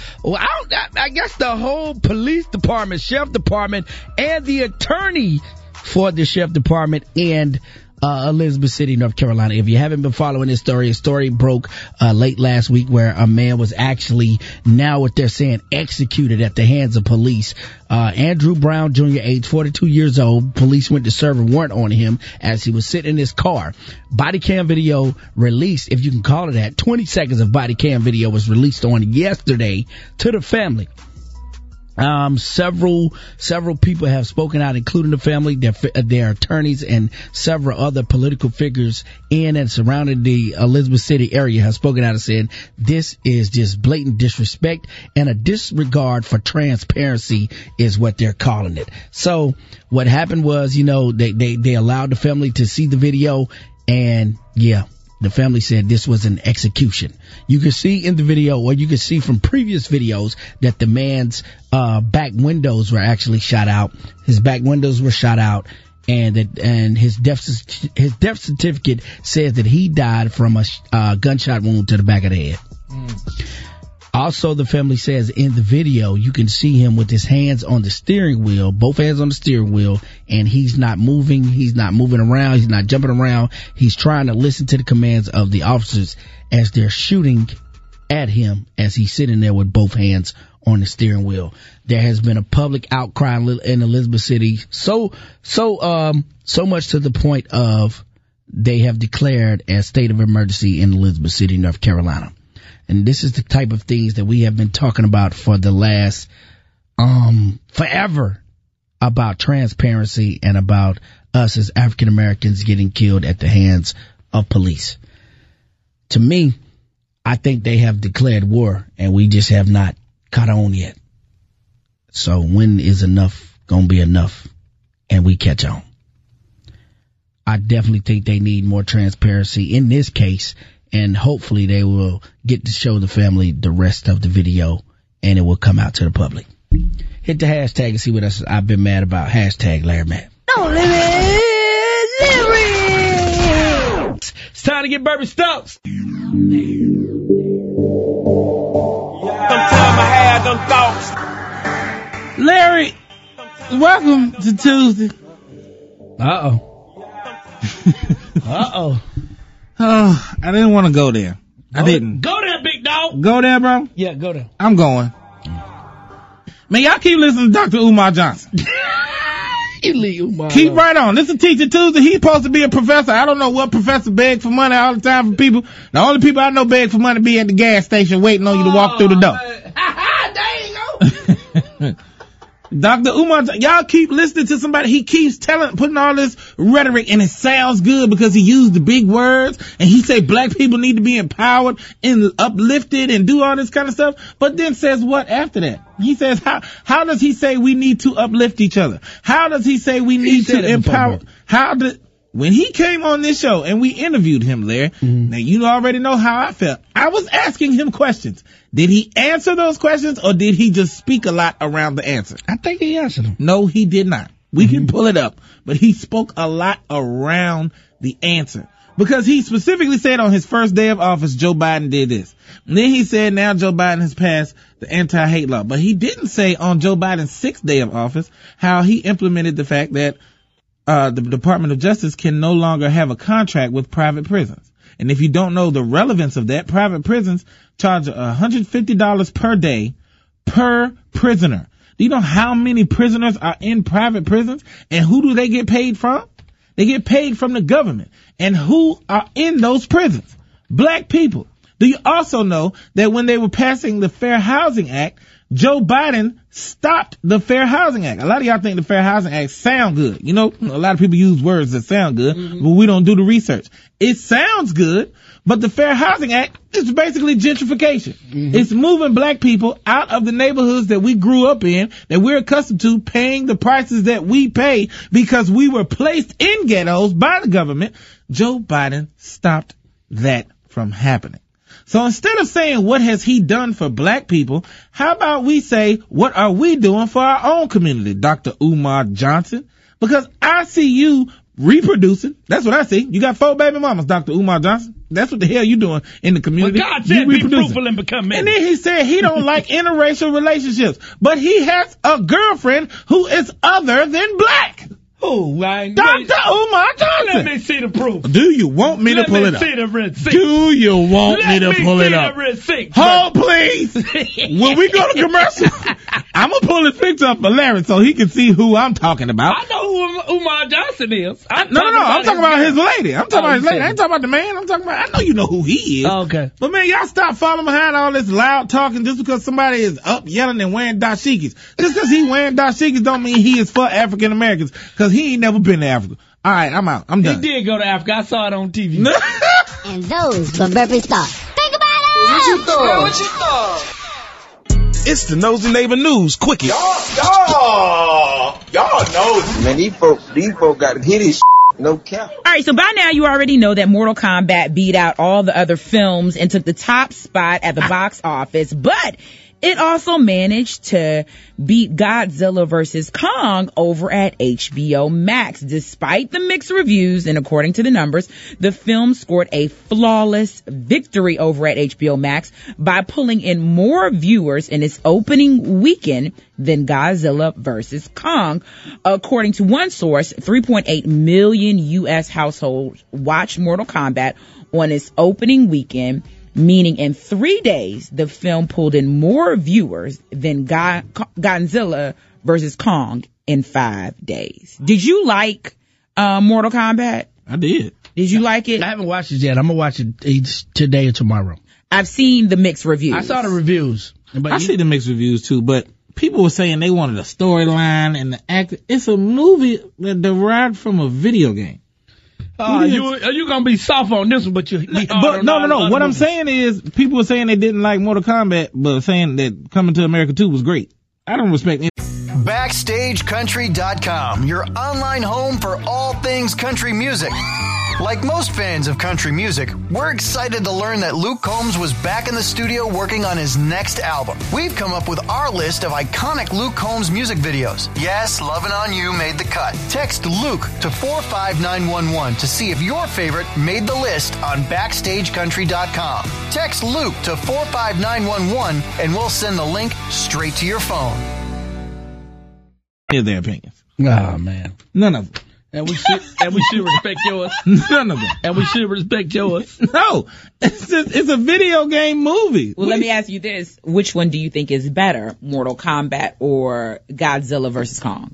I guess the whole police department, sheriff department, and the attorney for the sheriff department and Elizabeth City, North Carolina. If you haven't been following this story, a story broke late last week where a man was actually, now what they're saying, executed at the hands of police. Andrew Brown Jr., age 42 years old. Police went to serve a warrant on him as he was sitting in his car. Body cam video released, if you can call it that. 20 seconds of body cam video was released on yesterday to the family. Several people have spoken out, including the family, their attorneys, and several other political figures in and surrounding the Elizabeth City area have spoken out and said this is just blatant disrespect and a disregard for transparency is what they're calling it. So what happened was, they allowed the family to see the video, and the family said this was an execution. You can see in the video, or you can see from previous videos, that the man's back windows were actually shot out. His back windows were shot out, and his death certificate says that he died from a gunshot wound to the back of the head. Also, the family says in the video, you can see him with his hands on the steering wheel, both hands on the steering wheel, and he's not moving. He's not moving around. He's not jumping around. He's trying to listen to the commands of the officers as they're shooting at him as he's sitting there with both hands on the steering wheel. There has been a public outcry in Elizabeth City, so much to the point of they have declared a state of emergency in Elizabeth City, North Carolina. And this is the type of things that we have been talking about for the last forever, about transparency and about us as African Americans getting killed at the hands of police. To me, I think they have declared war and we just have not caught on yet. So when is enough gonna be enough and we catch on? I definitely think they need more transparency in this case, and hopefully they will get to show the family the rest of the video and it will come out to the public. Hit the hashtag and see what else I've been mad about. Hashtag Larry Mad. Don't limit Larry. It's time to get Burby Stokes. Sometime I had them thoughts. Larry, welcome to Tuesday. Oh, I didn't want to go there. I didn't. Go there, big dog. Go there, bro? Yeah, go there. I'm going. Man, y'all keep listening to Dr. Umar Johnson. You leave Umar Keep alone. right on. This is Teacher Tuesday. He's supposed to be a professor. I don't know what professor begs for money all the time for people. The only people I know beg for money be at the gas station waiting on you to walk through the door. There you go. Dr. Umar, y'all keep listening to somebody. He keeps putting all this rhetoric, and it sounds good because he used the big words, and he say black people need to be empowered and uplifted and do all this kind of stuff. But then says what after that? He says, how does he say we need to uplift each other? How does he say we need to empower? When he came on this show and we interviewed him, Larry, now you already know how I felt. I was asking him questions. Did he answer those questions, or did he just speak a lot around the answer? I think he answered them. No, he did not. We can pull it up, but he spoke a lot around the answer, because he specifically said on his first day of office, Joe Biden did this. And then he said now Joe Biden has passed the anti-hate law, but he didn't say on Joe Biden's 6th day of office how he implemented the fact that the Department of Justice can no longer have a contract with private prisons. And if you don't know the relevance of that, private prisons charge $150 per day per prisoner. Do you know how many prisoners are in private prisons? And who do they get paid from? They get paid from the government. And who are in those prisons? Black people. Do you also know that when they were passing the Fair Housing Act, Joe Biden stopped the Fair Housing Act? A lot of y'all think the Fair Housing Act sound good. You know, a lot of people use words that sound good, but we don't do the research. It sounds good, But the Fair Housing Act is basically gentrification. It's moving black people out of the neighborhoods that we grew up in, that we're accustomed to paying the prices that we pay because we were placed in ghettos by the government. Joe Biden stopped that from happening. So instead of saying, what has he done for black people, how about we say, what are we doing for our own community, Dr. Umar Johnson? Because I see you reproducing. That's what I see. You got 4 baby mamas, Dr. Umar Johnson. That's what the hell you doing in the community. Well, God said be fruitful and become many. And then he said he don't like interracial relationships, but he has a girlfriend who is other than black. Who, Ryan? Dr. Umar Johnson. Let me see the proof. Do you want me to pull it up? Let me see the receipt. Do you want me to pull it up? Let me see the receipt. Hold, please. When we go to commercial, I'm going to pull his picture up for Larry so he can see who I'm talking about. I know who Umar Johnson is. No, I'm talking about his lady. I'm talking about his lady. I ain't talking about the man. I'm talking about, I know you know who he is. Okay. But man, y'all stop following behind all this loud talking just because somebody is up yelling and wearing dashikis. Just because he wearing dashikis don't mean he is for African Americans, because he ain't never been to Africa. All right, I'm out. I'm done. He did go to Africa. I saw it on TV. And those were Burpee Stars. Think about it! What you thought? What you thought? It's the Nosy Neighbor News Quickie. Y'all know. Man, these folk got to hit his no cap. All right, so by now you already know that Mortal Kombat beat out all the other films and took the top spot at the box office, but it also managed to beat Godzilla vs. Kong over at HBO Max. Despite the mixed reviews and according to the numbers, the film scored a flawless victory over at HBO Max by pulling in more viewers in its opening weekend than Godzilla vs. Kong. According to one source, 3.8 million U.S. households watched Mortal Kombat on its opening weekend, meaning in 3 days, the film pulled in more viewers than Godzilla vs. Kong in 5 days. Did you like Mortal Kombat? I did. Did you like it? I haven't watched it yet. I'm going to watch it today or tomorrow. I've seen the mixed reviews. I saw the reviews. I see the mixed reviews too, but people were saying they wanted a storyline and the act. It's a movie that derived from a video game. You gonna be soft on this one, but you. But no. What I'm saying is, people were saying they didn't like Mortal Kombat, but saying that Coming to America 2 was great. I don't respect it. BackstageCountry.com, your online home for all things country music. Like most fans of country music, we're excited to learn that Luke Combs was back in the studio working on his next album. We've come up with our list of iconic Luke Combs music videos. Yes, Lovin' On You made the cut. Text Luke to 45911 to see if your favorite made the list on BackstageCountry.com. Text Luke to 45911 and we'll send the link straight to your phone. Here's their opinions. Oh, man. None of them. And we should respect yours. None of them. And we should respect yours. No, it's a video game movie. Well, let me ask you this. Which one do you think is better, Mortal Kombat or Godzilla vs. Kong?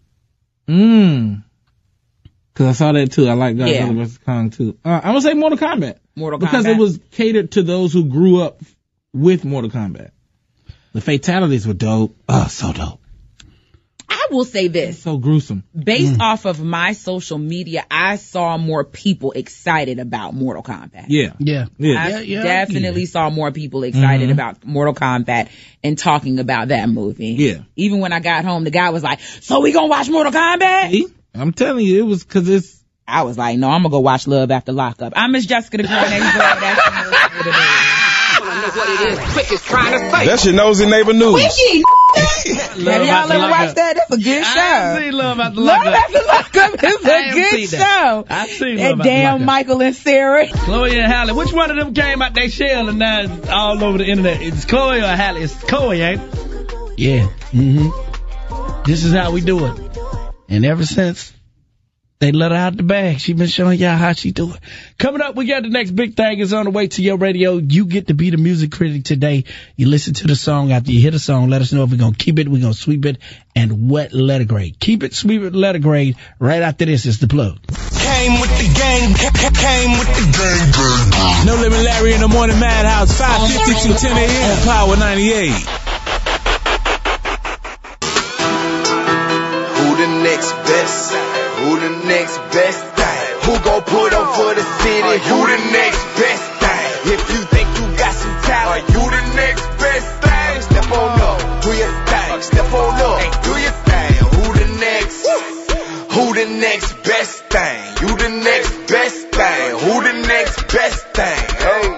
Because I saw that too. I like Godzilla vs. Kong too. I'm going to say Mortal Kombat. Because it was catered to those who grew up with Mortal Kombat. The fatalities were dope. Oh, so dope. I will say this. So gruesome. Based off of my social media, I saw more people excited about Mortal Kombat. Yeah. I definitely saw more people excited about Mortal Kombat and talking about that movie. Yeah. Even when I got home, the guy was like, so we gonna watch Mortal Kombat? I'm telling you, it was because it's... I was like, no, I'm gonna go watch Love After Lockup. I miss Jessica the girl next door. That's what it is. What it is, quick is trying to say. That's your Nosy Neighbor News. Wiki, have y'all ever watched that? That's a good show. I haven't seen Love After Lockup. Love After Lockup is a good show. I've seen that Love After damn Lockup. Michael and Sarah. Chloe and Halle. Which one of them came out they shell and now it's all over the internet? It's Chloe or Halle? It's Chloe, ain't it? Yeah. This is how we do it. And ever since they let her out the bag, she been showing y'all how she do it. Coming up, we got the next big thing. It's on the way to your radio. You get to be the music critic today. You listen to the song. After you hear the song, let us know if we're going to keep it, we're going to sweep it, and what letter grade. Keep it, sweep it, letter grade. Right after this is the plug. Came with the gang, came with the gang. No Limit Larry in the Morning Madhouse, 5:50 to 10 a.m. on Power 98. Who the next best? Who the next best thing? Who gon' put up for the city? Who the next best thing?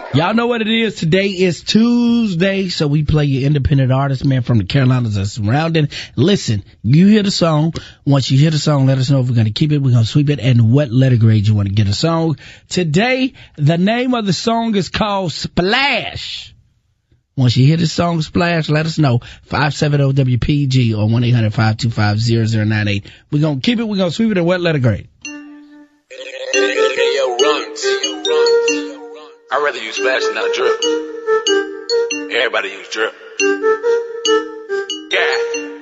Y'all know what it is. Today is Tuesday, so we play your independent artist, man, from the Carolinas and surrounding. Listen, you hear the song. Once you hear the song, let us know if we're going to keep it, we're going to sweep it, and what letter grade you want to get a song. Today, the name of the song is called Splash. Once you hear the song Splash, let us know. 570-WPG or 1-800-525-0098. We're going to keep it, we're going to sweep it, and what letter grade? Hey, yo, runs. I'd rather use Splash than not Drip. Everybody use Drip. Yeah.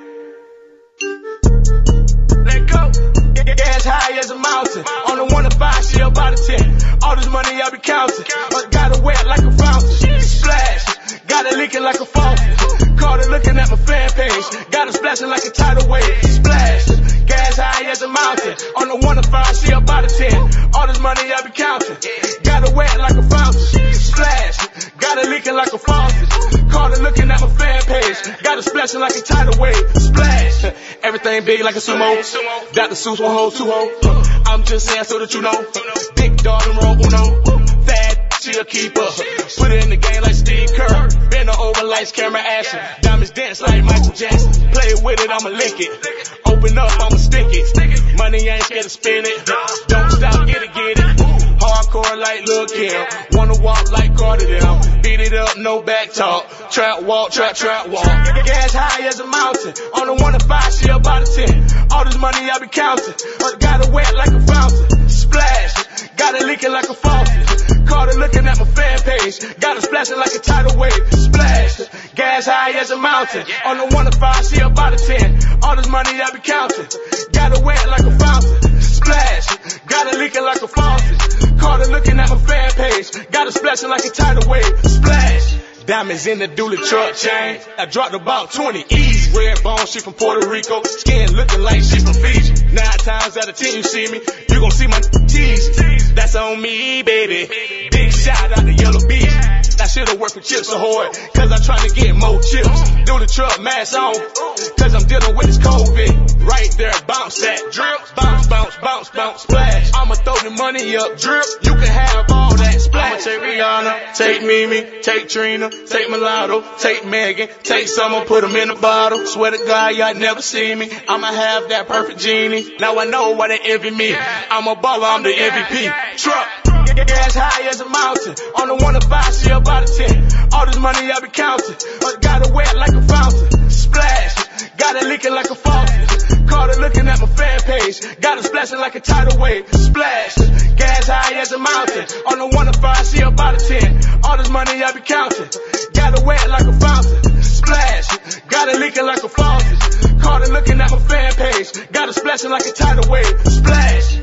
Let go. Gas high as a mountain. On the 1 to 5, she about a 10. All this money I be counting. But got it wet like a fountain. Splash. Got it leaking like a faucet. Caught it looking at my fan page. Got it splashing like a tidal wave. Splash. Gas high as a mountain. On the 1 to 5, she about a 10. All this money I be counting. Got it wet like a fountain. Splash. Got it leaking like a faucet. Caught it looking at my fan page. Got it splashing like a tidal wave. Splash. Everything big like a sumo. Dr. Seuss one hold, 2 hold. I'm just saying so that you know. Big dog and roll uno. Fat, she a keeper. Put it in the game like Steve Kerr. Bend her over, lights, camera, action. Diamonds dance like Michael Jackson. Play with it, I'ma lick it. Open up, I'ma stick it. Money ain't scared to spin it. Don't stop, get it. Hardcore like Lil' Kim. Wanna walk like Carter them. Beat it up, no back talk. Trap walk, trap walk. Gas high as a mountain. On the 1 to 5, she about a 10. All this money I be counting. Got it wet like a fountain. Splash. Got it leaking like a faucet. Caught it looking at my fan page. Got it splashing like a tidal wave. Splash. Gas high as a mountain. On the 1 to 5, she about a 10. All this money I be counting. Got it wet like a fountain. Splash. Got it leaking like a faucet. Caught it looking at my fan page. Got it splashing like a tidal wave. Splash. Diamonds in the dually truck chain. I dropped about 20 easy. Red bone, she from Puerto Rico. Skin looking like she from Fiji. 9 times out of 10 you see me, you gon' see my teeth. That's on me, baby. Big shout out to Yellow Beach. I should've worked for Chips Ahoy, cause I'm trying to get more chips. Do the truck mask on, cause I'm dealing with this COVID. Right there, bounce that drip. Bounce, bounce, bounce, bounce, splash. I'ma throw the money up, drip. You can have all that splash. I'ma take Rihanna, take Mimi, take Trina, take Mulatto, take Megan, take Summer, put them in a bottle. Swear to God, y'all never see me. I'ma have that perfect genie. Now I know why they envy me. I'm a baller, I'm the MVP. Truck. Gas high as a mountain. On the 1 to 5, she about a 10. All this money I be counting. Got it wet like a fountain. Splash. Got it leaking like a faucet. Caught it looking at my fan page. Got it splashing like a tidal wave. Splash. Gas high as a mountain. On the 1 to 5, she about a 10. All this money I be counting. Got it wet like a fountain. Splash. Got it leaking like a faucet. Caught it looking at my fan page. Got it splashing like a tidal wave. Splash.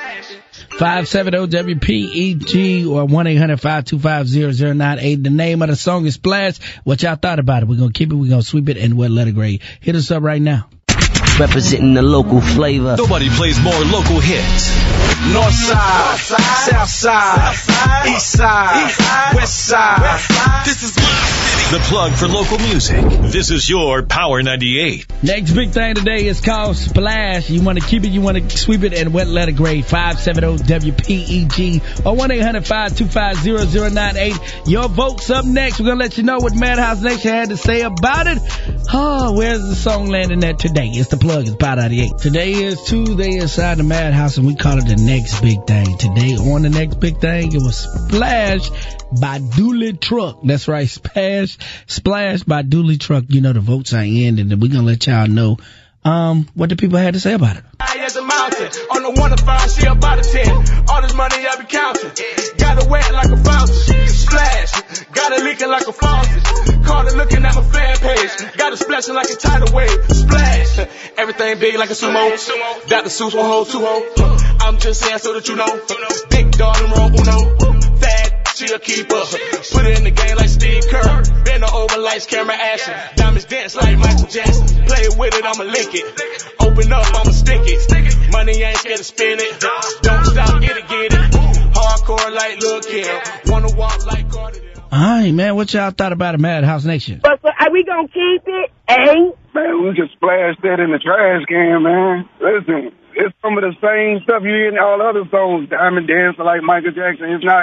570-WPEG or 1-800-525-0098. The name of the song is Splash. What y'all thought about it? We're going to keep it. We're going to sweep it. And what letter grade? Hit us up right now. Representing the local flavor. Nobody plays more local hits. North side, south side, east side, west side. This is my city. The plug for local music. This is your Power 98. Next big thing today is called Splash. You want to keep it, you want to sweep it, and what letter grade? 570-WPEG or 1-800-525-0098. Your vote's up next. We're going to let you know what Madhouse Nation had to say about it. Oh, where's the song landing at today? It's the plug. It's Power 98. Today is Tuesday inside the Madhouse, and we call it the next big thing. Today on the next big thing, it was Splash by Dooley Truck. That's right, Splash by Dooley Truck. You know the votes are in, and we're gonna let y'all know what the people had to say about it. As a mountain, on the 1 to 5, she about a 10. All this money I be counting. Got it wet like a fountain. Splash. Got it leaking like a faucet. Caught it looking at my fan page. Got it splashing like a tidal wave. Splash. Everything big like a sumo. Dr. Seuss one hold, 2 hold. I'm just saying so that you know. Big dog and roll uno. Fat. She a keeper. Put it in the game like Steve Kerr. Bend her over, lights, camera, action. Diamonds dance like Michael Jackson. Play with it, I'ma lick it. Open up, I'ma stick it. Money ain't scared to spin it. Don't stop, get it. Hardcore like Lil' Kim. Wanna walk like Carter. All right, man. What y'all thought about it, Madhouse Nation? But are we gonna keep it? Eh? Man, we just splash that in the trash can, man. Listen, it's some of the same stuff you hear in all other songs. Diamond Dancer like Michael Jackson. It's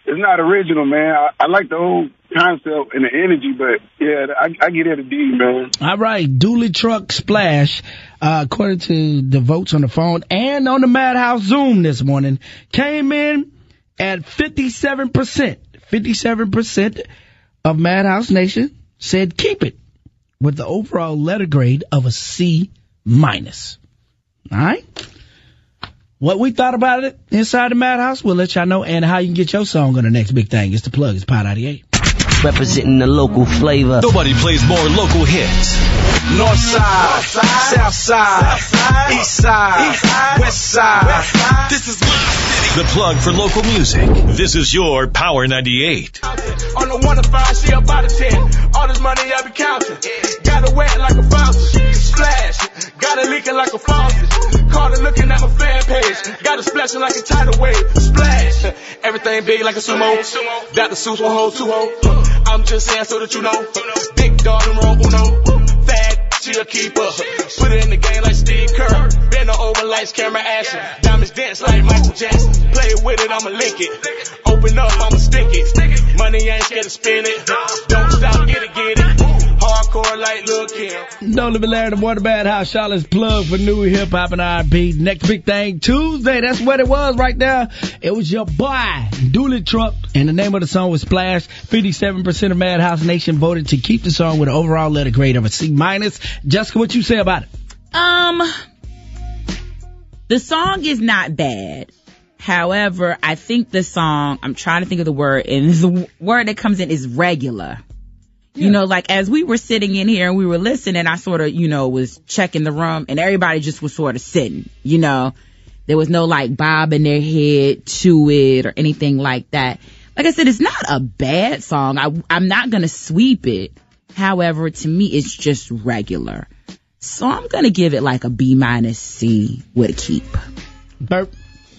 it's not original, man. I like the whole concept and the energy, but yeah, I get it a D, man. All right, Dooley Truck Splash, according to the votes on the phone and on the Madhouse Zoom this morning, came in at 57%. 57% of Madhouse Nation said keep it, with the overall letter grade of a C-. All right? What we thought about it inside the Madhouse, we'll let y'all know, and how you can get your song on the next big thing. It's the plug. It's Power 98. Representing the local flavor. Nobody plays more local hits. North side, south side, east side, west side. This is my city. The plug for local music. This is your Power 98. On the 1 to 5, she about a 10. All this money I be counting. Got it wet like a fountain. Splash. Got it leaking like a faucet. Caught it looking at my fan page. Got it splashing like a tidal wave. Splash. Everything big like a sumo. Got the suits, 1 hole, 2 hole. I'm just saying so that you know. Big dog and roll uno. Fat, she a keeper. Put it in the game like Steve Kerr. Bend her over, lights, camera, action. Diamonds dance like Michael Jackson. Play with it, I'ma link it. Open up, I'ma stick it. Money ain't scared to spin it. Don't stop, get it. Hardcore like Lil' Kim. Don't live in Larry, the Water Madhouse, Charlotte's plug for new hip hop and R&B. Next big thing, Tuesday. That's what it was right there. It was your boy, Dooley Truck, and the name of the song was Splash. 57% of Madhouse Nation voted to keep the song with an overall letter grade of a C-. Jessica, what you say about it? The song is not bad. However, I think the song, I'm trying to think of the word, and the word that comes in is regular. Yeah. You know, like as we were sitting in here and we were listening, I sort of, was checking the room and everybody just was sort of sitting, There was no like bobbing their head to it or anything like that. Like I said, it's not a bad song. I'm not going to sweep it. However, to me, it's just regular. So I'm going to give it like a B-C with a keep. Burp.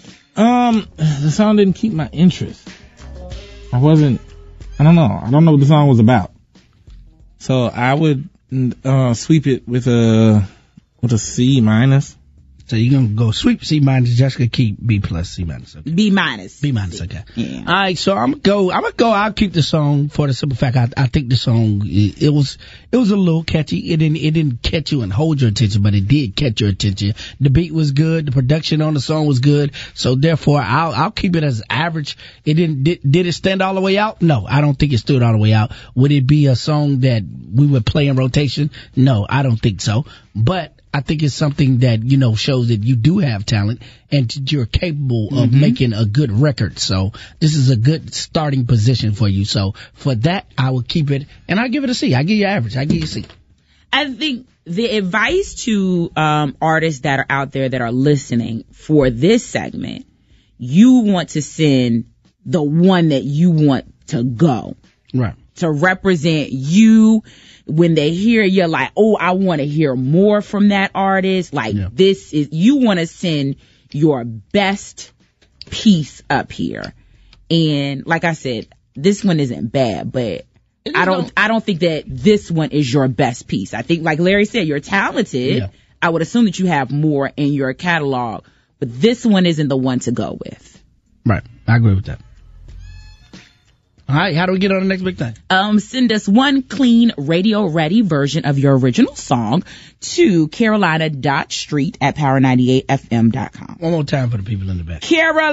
The song didn't keep my interest. I don't know. I don't know what the song was about. So I would sweep it with a C-. So you're going to go sweep C-, Jessica keep B+, C-. Okay. B-. B-, okay. Yeah. All right, so I'm gonna go. I'll keep the song for the simple fact I think the song it was a little catchy. It didn't catch you and hold your attention, but it did catch your attention. The beat was good. The production on the song was good. So therefore, I'll keep it as average. It did it stand all the way out? No, I don't think it stood all the way out. Would it be a song that we would play in rotation? No, I don't think so. But I think it's something that, shows that you do have talent and you're capable of making a good record. So this is a good starting position for you. So for that, I will keep it and I'll give it a C. I give you average. I give you a C. I think the advice to artists that are out there that are listening for this segment, you want to send the one that you want to go. Right. To represent you. When they hear you're like, oh, I want to hear more from that artist. Like this is, you want to send your best piece up here. And like I said, this one isn't bad, but I don't think that this one is your best piece. I think like Larry said, you're talented. Yeah. I would assume that you have more in your catalog, but this one isn't the one to go with. Right. I agree with that. All right, how do we get on the next big thing? Send us one clean radio-ready version of your original song to carolina.street@power98fm.com. One more time for the people in the back.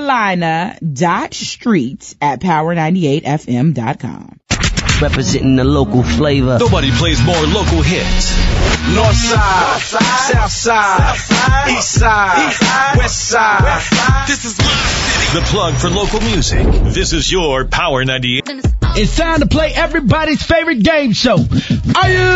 carolina.street@power98fm.com. Representing the local flavor. Nobody plays more local hits. North side, south side, east side, west side. This is my city. The plug for local music. This is your Power 98. It's time to play everybody's favorite game show. Are you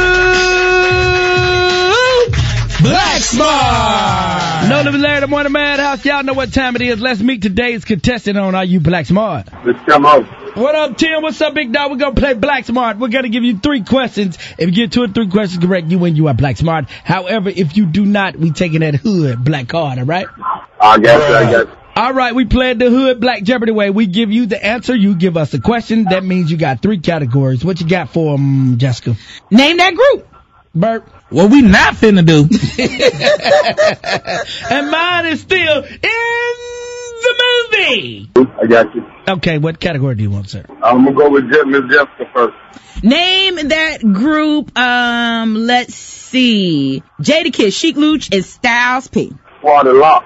Black Smart? No, living Larry, the Morning Madhouse. Y'all know what time it is. Let's meet today's contestant on Are You Black Smart? Let's come on. What up, Tim? What's up, big dog? We're going to play Black Smart. We're going to give you 3 questions. If you get 2 or 3 questions correct, you win. You are Black Smart. However, if you do not, we taking that hood black card, all right? I guess. All right, we played the hood Black Jeopardy way. We give you the answer. You give us a question. That means you got 3 categories. What you got for them, Jessica? Name that group. Bert. What we not finna do. And mine is still in the movie. I got you. Okay, what category do you want, sir? I'm gonna go with Miss Jessica first. Name that group. Let's see. Jadakiss, Chic Luch, and Styles P. Water Lock.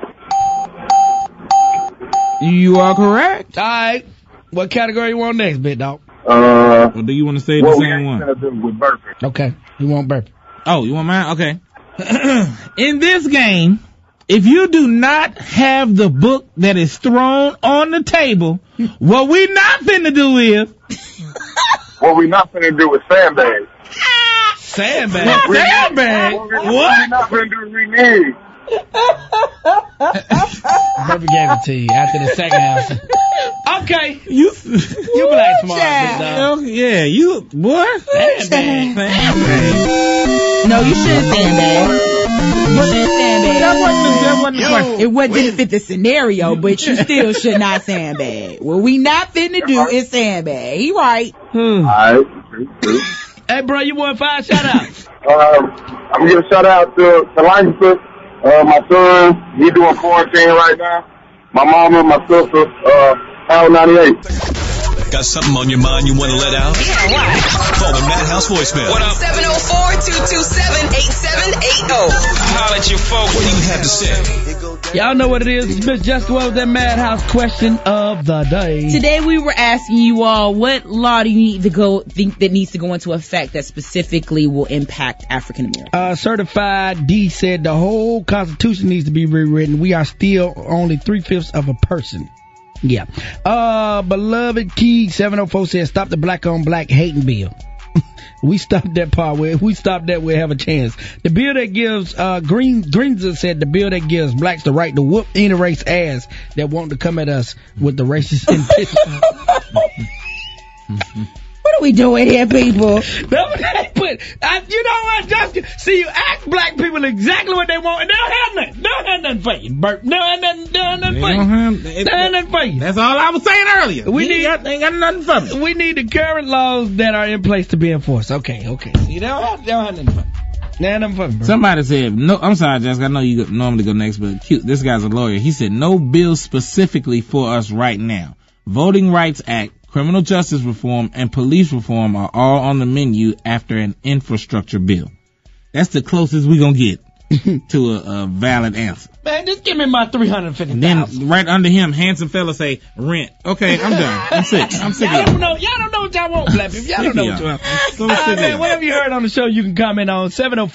You are correct. All right. What category you want next, big dog? Or do you want to say the same one? With burpee. Okay. You want burpee? Oh, you want mine? Okay. In this game, if you do not have the book that is thrown on the table, what we not finna do is... What we not finna do is sandbag. Sandbag? Sandbag? What we not finna do is renege. Burpee gave it to you after the second half. Okay. You black smart, big dog. Yeah, you, boy. Sandbag. No, you shouldn't sandbag. You shouldn't sandbag. That wasn't the question. It didn't fit the scenario, but you still should not sandbag. What we not finna do is sandbag. He right. Alright. Hey, bro, you want 5 shout-outs? I'm gonna give a shout out to Lancaster. My son, he doing quarantine right now. My mama, my sister, Power 98. Got something on your mind you want to let out? Yeah, what? Call the Madhouse voicemail. What up? 704-227-8780. Holla at your folks. What do you have to say? Y'all know what it is. It's Miss Jessica with that Madhouse question of the day. Today we were asking you all, what law do you think that needs to go into effect that specifically will impact African Americans? Certified D said the whole Constitution needs to be rewritten. We are still only 3/5 of a person. Yeah. Beloved Key 704 says stop the black on black hating bill. We stopped that part. If we stop that, we'll have a chance. The bill that gives, Greenza said the bill that gives blacks the right to whoop any race ass that want to come at us with the racist intent. What are we doing here, people? But you know what, Justin? See, you ask black people exactly what they want, and they don't have nothing. They don't have nothing for you, Bert. They don't have nothing for you. That's all I was saying earlier. They ain't got nothing for me. We need the current laws that are in place to be enforced. Okay. See, they don't have nothing for me. They don't have nothing for me, bro. Somebody said, no, I'm sorry, Jessica, I know you normally go next, but cute, this guy's a lawyer. He said, no bill specifically for us right now. Voting Rights Act, criminal justice reform, and police reform are all on the menu after an infrastructure bill. That's the closest we're going to get to a valid answer. Man, just give me my $350,000. Then right under him, handsome fella say, rent. Okay, I'm done. I'm sick of y'all don't know what y'all want, black people. Y'all don't know what you want. All right, man, whatever you heard on the show, you can comment on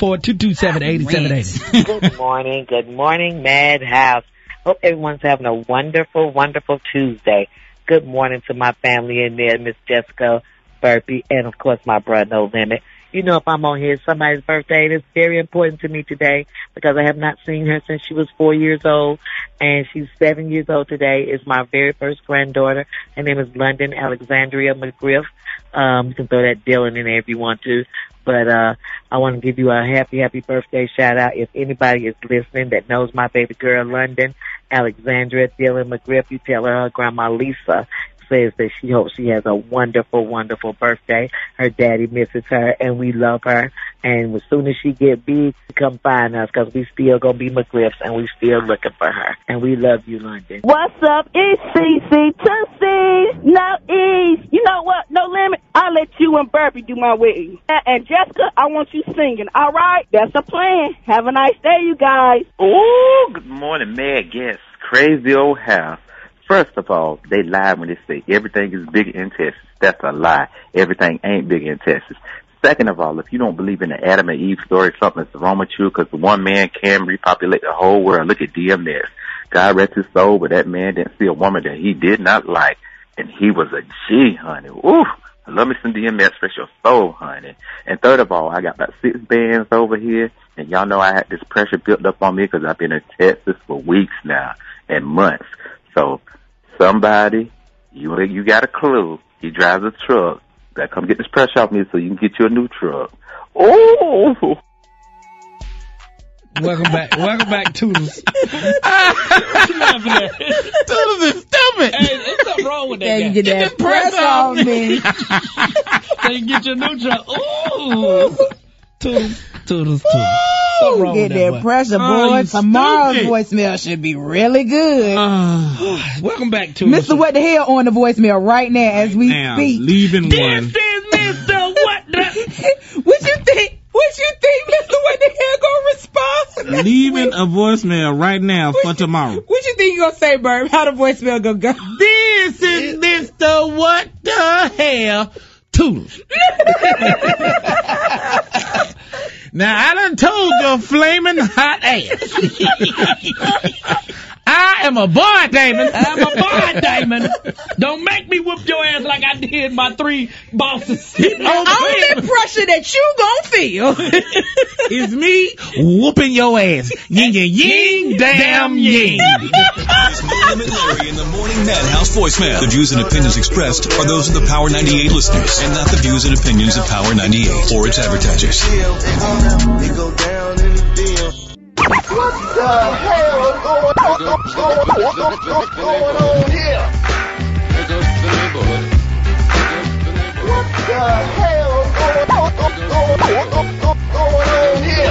704-227-8780. Good morning, Madhouse. Hope everyone's having a wonderful, wonderful Tuesday. Good morning to my family in there, Miss Jessica, Burpee, and of course my brother No Limit. You know, if I'm on here, somebody's birthday, it's very important to me today because I have not seen her since she was 4 years old, and she's 7 years old today. Is my very first granddaughter. Her name is London Alexandria McGriff. You can throw that Dylan in there if you want to. But I want to give you a happy birthday shout out. If anybody is listening that knows my baby girl London Alexandria Dylan McGriff, you tell her grandma Lisa says that she hopes she has a wonderful, wonderful birthday. Her daddy misses her, and we love her. And as soon as she get big, come find us, because we still gonna be McGriffs, and we still looking for her. And we love you, London. What's up? It's CC to C's, no E's. You know what? No Limit. I'll let you and Burpee do my wedding. And Jessica, I want you singing. All right? That's the plan. Have a nice day, you guys. Ooh, good morning, mad guests. Crazy old house. First of all, they lie when they say everything is bigger in Texas. That's a lie. Everything ain't bigger in Texas. Second of all, if you don't believe in the Adam and Eve story, something's wrong with you, because one man can repopulate the whole world. Look at DMX. God rest his soul, but that man didn't see a woman that he did not like, and he was a G, honey. Ooh, I love me some DMX for your soul, honey. And third of all, I got about 6 bands over here, and y'all know I had this pressure built up on me because I've been in Texas for weeks now and months. So somebody, you got a clue. He drives a truck. Gotta come get this pressure off me so you can get you a new truck. Oh! Welcome back, Toodles. Toodles is stupid. Hey, there's something wrong with that guy. You get that pressure on me. So you can get your new truck. Ooh. Toodles. Something wrong Get with that boy. pressure, Oh, boy. you Tomorrow's stupid. voicemail should be really good. Welcome back to Mr. What the Hell on the voicemail right now as we speak. Leaving one. This is Mr. What the... What you think? What you think Mr. What the Hell gonna respond? Leaving a voicemail right now for tomorrow. What you think you gonna say, Burb? How the voicemail gonna go? This is Mr. What the Hell Toodles. Now, I done told your flaming hot ass. I am a boy, Damon. I'm a boy, Damon. Don't make me whoop your ass like I did my 3 bosses. Only pressure that you gon' feel is me whooping your ass. Ying, ying, ying, damn ying. It's No Limit Larry in the Morning Madhouse voicemail. The views and opinions expressed are those of the Power 98 listeners and not the views and opinions of Power 98 or its advertisers. What the hell is going on here? What the hell is going on here?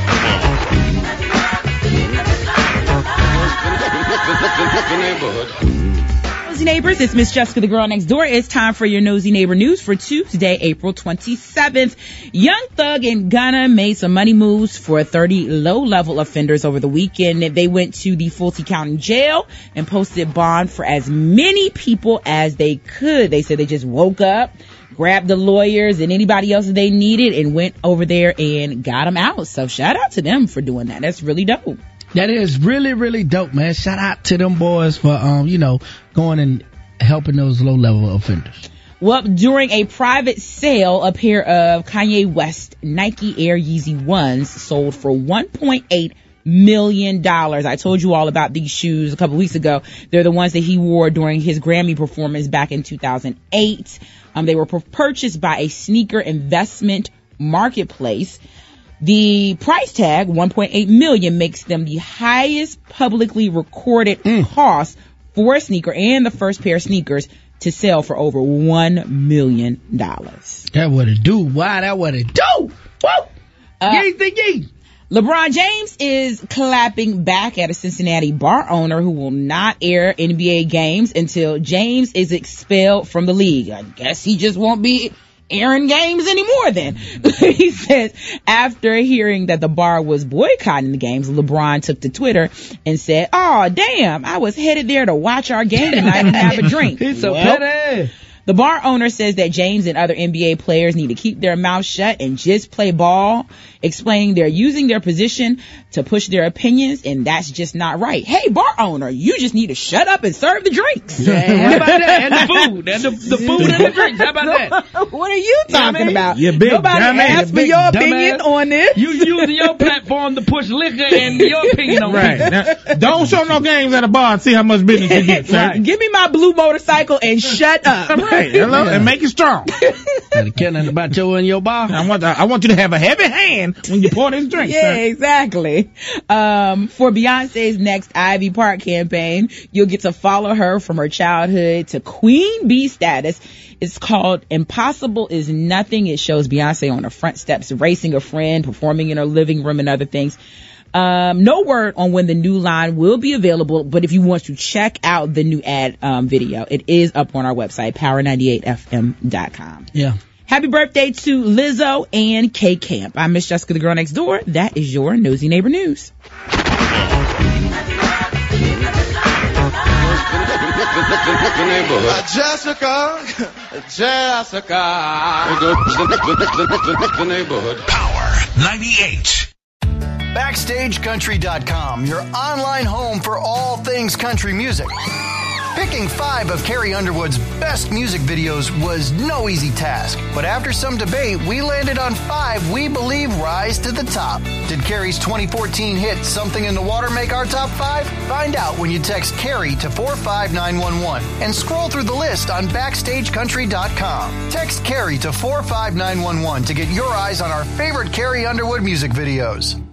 Nosy Neighbors, it's Miss Jessica, the girl next door. It's time for your Nosy Neighbor News for Tuesday, April 27th. Young Thug and Gunna made some money moves for 30 low-level offenders over the weekend. They went to the Fulton County Jail and posted bond for as many people as they could. They said they just woke up, grabbed the lawyers and anybody else that they needed and went over there and got them out. So shout out to them for doing that. That's really dope. That is really, really dope, man. Shout out to them boys for, going and helping those low-level offenders. Well, during a private sale, a pair of Kanye West Nike Air Yeezy 1s sold for $1.8 million. I told you all about these shoes a couple weeks ago. They're the ones that he wore during his Grammy performance back in 2008. They were purchased by a sneaker investment marketplace. The price tag, $1.8 million, makes them the highest publicly recorded cost for a sneaker and the first pair of sneakers to sell for over $1 million. That what it do. Why that what it do? Woo! LeBron James is clapping back at a Cincinnati bar owner who will not air NBA games until James is expelled from the league. I guess he just won't be airing games anymore then. He says after hearing that the bar was boycotting the games, LeBron took to Twitter and said, "Oh, damn, I was headed there to watch our game tonight and have a drink." He's so petty. The bar owner says that James and other NBA players need to keep their mouths shut and just play ball, explaining they're using their position to push their opinions, and that's just not right. Hey, bar owner, you just need to shut up and serve the drinks. Yeah, how about that? And the food. And the food and the drinks. How about that? What are you talking about? You big Nobody asked for your opinion on this. You using your platform to push liquor and your opinion on right. people. Now, don't show no games at a bar and see how much business you get, sir. Right. Give me my blue motorcycle and shut up. Right. Hello? And make it strong. Gotta care nothing about you in your bar. I want you to have a heavy hand when you pour this drink, Yeah, sir. exactly. For Beyonce's next Ivy Park campaign, you'll get to follow her from her childhood to Queen Bee status. It's called Impossible is Nothing. It shows Beyonce on her front steps, racing a friend, performing in her living room and other things. No word on when the new line will be available, but if you want to check out the new ad video, it is up on our website, power98fm.com. Yeah. Happy birthday to Lizzo and K Camp. I'm Miss Jessica, the girl next door. That is your Nosy Neighbor News. Jessica. The neighborhood. Power 98. BackstageCountry.com, your online home for all things country music. Picking 5 of Carrie Underwood's best music videos was no easy task, but after some debate, we landed on 5 we believe rise to the top. Did Carrie's 2014 hit Something in the Water make our top 5? Find out when you text Carrie to 45911 and scroll through the list on BackstageCountry.com. Text Carrie to 45911 to get your eyes on our favorite Carrie Underwood music videos.